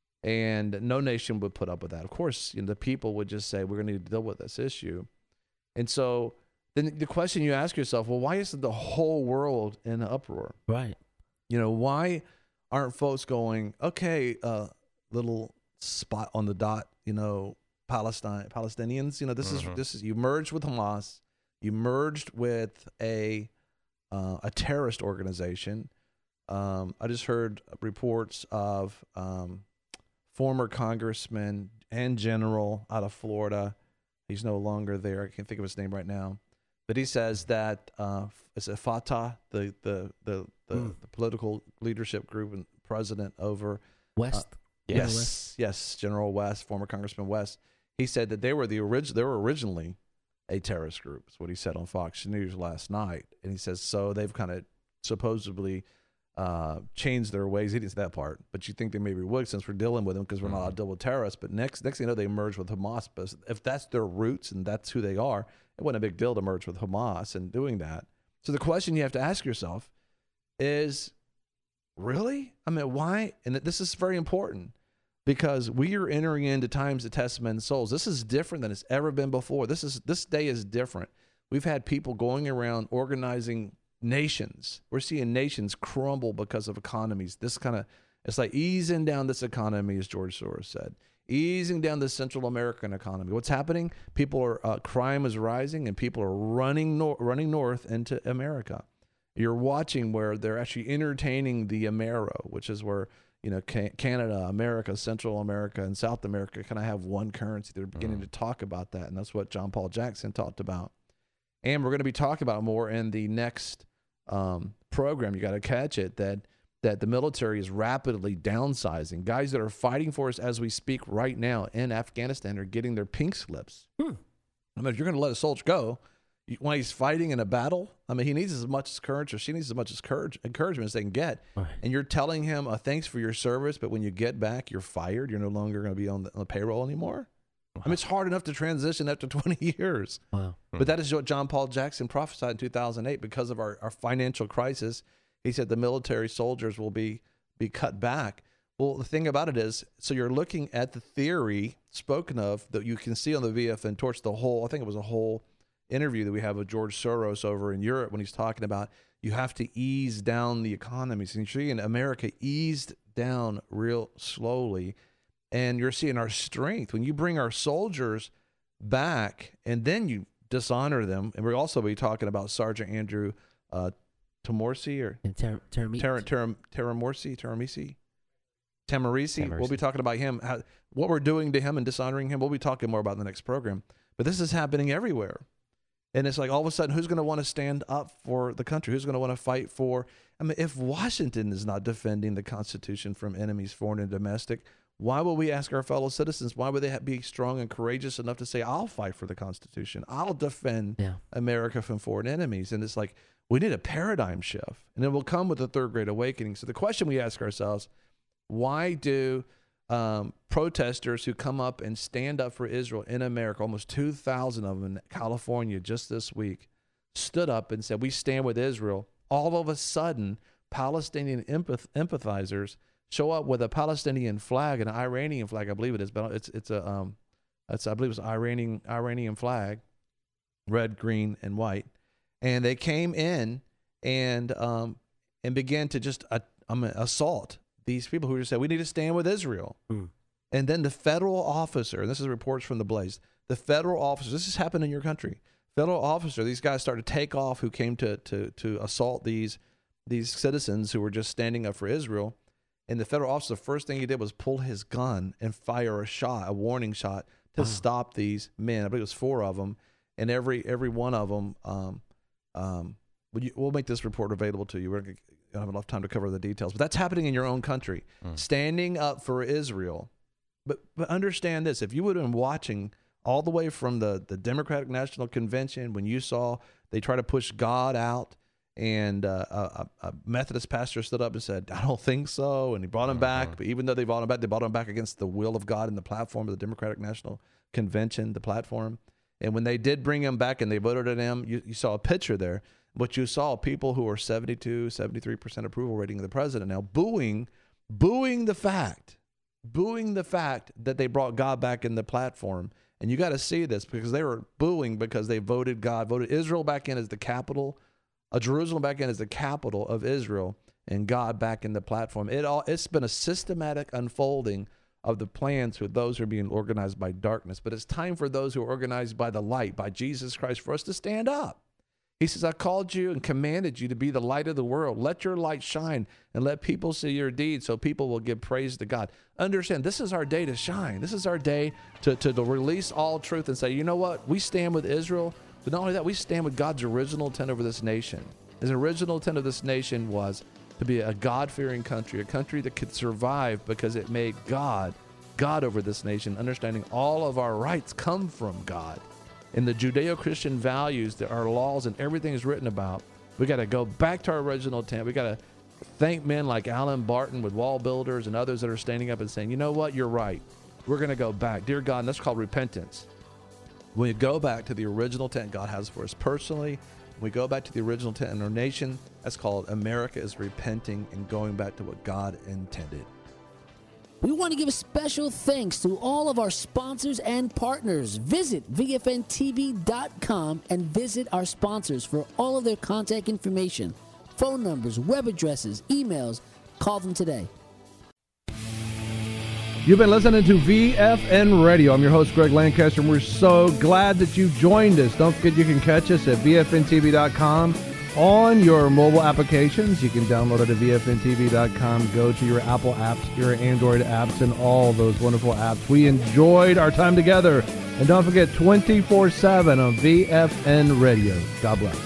And no nation would put up with that. Of course, you know, the people would just say, we're going to need to deal with this issue. And so then the question you ask yourself, well, why isn't the whole world in an uproar? Right. You know, why aren't folks going, okay, uh, little spot on the dot, you know, Palestine, Palestinians, you know, this mm-hmm. is, this is, you merged with Hamas, you merged with a, uh, a terrorist organization. Um, I just heard reports of, um, former congressman and general out of Florida. He's no longer there. I can't think of his name right now. But he says that uh, it's a Fatah, the the the, the, mm. the political leadership group and president over West. Uh, yes, West. yes, General West, former Congressman West. He said that they were the orig- They were originally a terrorist group. That's what he said on Fox News last night. And he says so they've kind of supposedly uh, changed their ways. He didn't say that part, but you think they maybe would since we're dealing with them because we're mm. not allowed to deal with terrorists. But next, next thing you know, they merge with Hamas. But if that's their roots and that's who they are, it wasn't a big deal to merge with Hamas and doing that. So the question you have to ask yourself is, really? I mean, why? And this is very important because we are entering into times that test men's souls. This is different than it's ever been before. This is this day is different. We've had people going around organizing nations. We're seeing nations crumble because of economies. This kind of, it's like easing down this economy, as George Soros said. Easing down the Central American economy. What's happening? People are uh, crime is rising, and people are running nor- running north into America. You're watching where they're actually entertaining the Amero, which is where you know can- Canada, America, Central America, and South America kind of have one currency. They're beginning mm. to talk about that, and that's what John Paul Jackson talked about. And we're going to be talking about more in the next um, program. You got to catch it that. that the military is rapidly downsizing. Guys that are fighting for us as we speak right now in Afghanistan are getting their pink slips. Hmm. I mean, if you're going to let a soldier go you, when he's fighting in a battle, I mean, he needs as much courage or she needs as much as courage, encouragement as they can get. Right. And you're telling him, uh, thanks for your service, but when you get back, you're fired. You're no longer going to be on the, on the payroll anymore. Wow. I mean, it's hard enough to transition after twenty years. Wow. Hmm. But that is what John Paul Jackson prophesied in two thousand eight because of our, our financial crisis. He said the military soldiers will be be cut back. Well, the thing about it is, so you're looking at the theory spoken of that you can see on the V F N Torch, the whole, I think it was a whole interview that we have with George Soros over in Europe when he's talking about you have to ease down the economies. And you're seeing America eased down real slowly. And you're seeing our strength. When you bring our soldiers back and then you dishonor them, and we'll also be talking about Sergeant Andrew uh, Tamorsi or Ter- Ter- Ter- Ter- Taramorsi, Taramisi, Tamarisi. We'll be talking about him, how, what we're doing to him and dishonoring him. We'll be talking more about in the next program. But this is happening everywhere. And it's like all of a sudden, who's going to want to stand up for the country? Who's going to want to fight for? I mean, if Washington is not defending the Constitution from enemies, foreign and domestic, why would we ask our fellow citizens? Why would they be strong and courageous enough to say, I'll fight for the Constitution. I'll defend yeah. America from foreign enemies. And it's like, we need a paradigm shift, and it will come with the third great awakening. So the question we ask ourselves, why do um, protesters who come up and stand up for Israel in America, almost two thousand of them in California just this week, stood up and said, we stand with Israel. All of a sudden, Palestinian empath- empathizers show up with a Palestinian flag, an Iranian flag, I believe it is, but it's it's a um, it's I believe it's an Iranian Iranian flag, red, green, and white. And they came in and um, and began to just uh, um, assault these people who just said, we need to stand with Israel. Mm. And then the federal officer, and this is reports from the Blaze, the federal officer, this has happened in your country, federal officer, these guys started to take off who came to to to assault these these citizens who were just standing up for Israel. And the federal officer, the first thing he did was pull his gun and fire a shot, a warning shot, to Wow. stop these men. I believe it was four of them, and every every one of them. Um, um, we'll, we'll make this report available to you. We're going to have enough time to cover the details, but that's happening in your own country. Mm. Standing up for Israel. But but understand this: if you would have been watching all the way from the the Democratic National Convention when you saw they try to push God out. And uh, a, a Methodist pastor stood up and said, I don't think so. And he brought him back. But even though they brought him back, they brought him back against the will of God and the platform of the Democratic National Convention, the platform. And when they did bring him back and they voted on him, you, you saw a picture there. But you saw people who are seventy-two, seventy-three percent approval rating of the president now booing, booing the fact, booing the fact that they brought God back in the platform. And you got to see this because they were booing because they voted God, voted Israel back in as the capital. Uh, Jerusalem back in as the capital of Israel and God back in the platform. It all, it's been a systematic unfolding of the plans for those who are being organized by darkness. But it's time for those who are organized by the light, by Jesus Christ, for us to stand up. He says, I called you and commanded you to be the light of the world. Let your light shine and let people see your deeds so people will give praise to God. Understand, this is our day to shine. This is our day to, to, to release all truth and say, you know what? We stand with Israel. But not only that, we stand with God's original intent over this nation. His original intent of this nation was to be a God-fearing country, a country that could survive because it made God, God over this nation, understanding all of our rights come from God. And the Judeo-Christian values, that our laws and everything is written about, we got to go back to our original intent. We got to thank men like Alan Barton with Wall Builders and others that are standing up and saying, you know what, you're right. We're going to go back. Dear God, and that's called repentance. When we go back to the original intent God has for us personally, we go back to the original intent in our nation, that's called America is repenting and going back to what God intended. We want to give a special thanks to all of our sponsors and partners. Visit V F N T V dot com and visit our sponsors for all of their contact information, phone numbers, web addresses, emails. Call them today. You've been listening to V F N Radio. I'm your host, Greg Lancaster, and we're so glad that you joined us. Don't forget you can catch us at V F N T V dot com on your mobile applications. You can download it at V F N T V dot com. Go to your Apple apps, your Android apps, and all those wonderful apps. We enjoyed our time together. And don't forget, twenty-four seven on V F N Radio. God bless.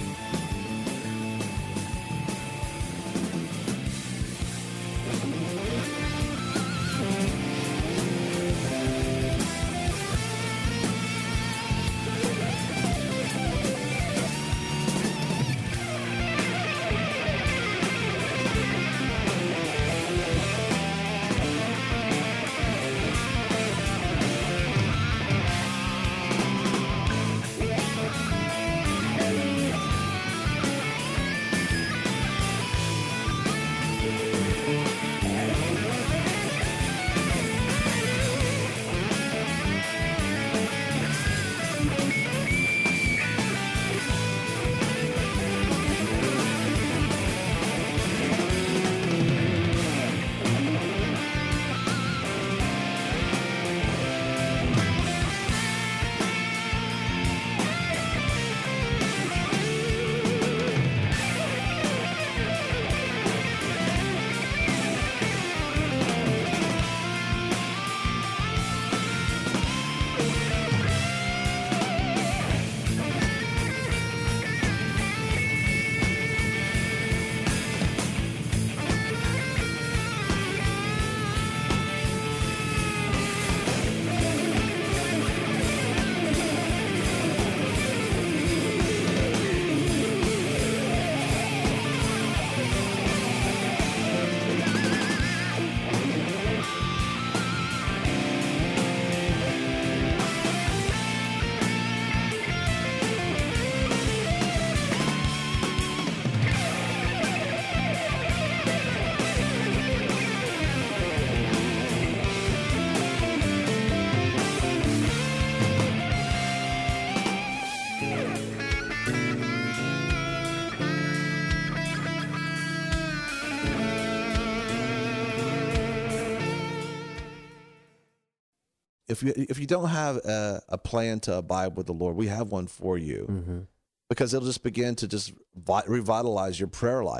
If you if you don't have a, a plan to abide with the Lord, we have one for you, Mm-hmm. because it'll just begin to just vi- revitalize your prayer life.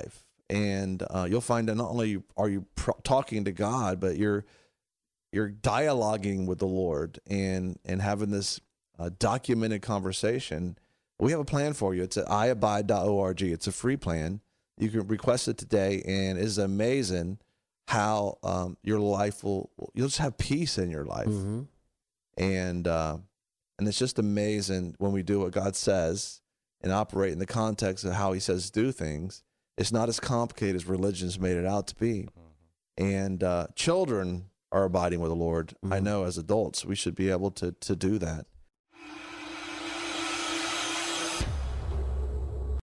and uh, you'll find that not only are you pro- talking to God, but you're you're dialoguing with the Lord and and having this uh, documented conversation. We have a plan for you. It's at i abide dot org. It's a free plan. You can request it today, and it's amazing how um, your life will, you'll just have peace in your life. Mm-hmm. And uh, and it's just amazing when we do what God says and operate in the context of how he says do things. It's not as complicated as religion's made it out to be. Mm-hmm. And uh, children are abiding with the Lord. Mm-hmm. I know as adults, we should be able to to do that.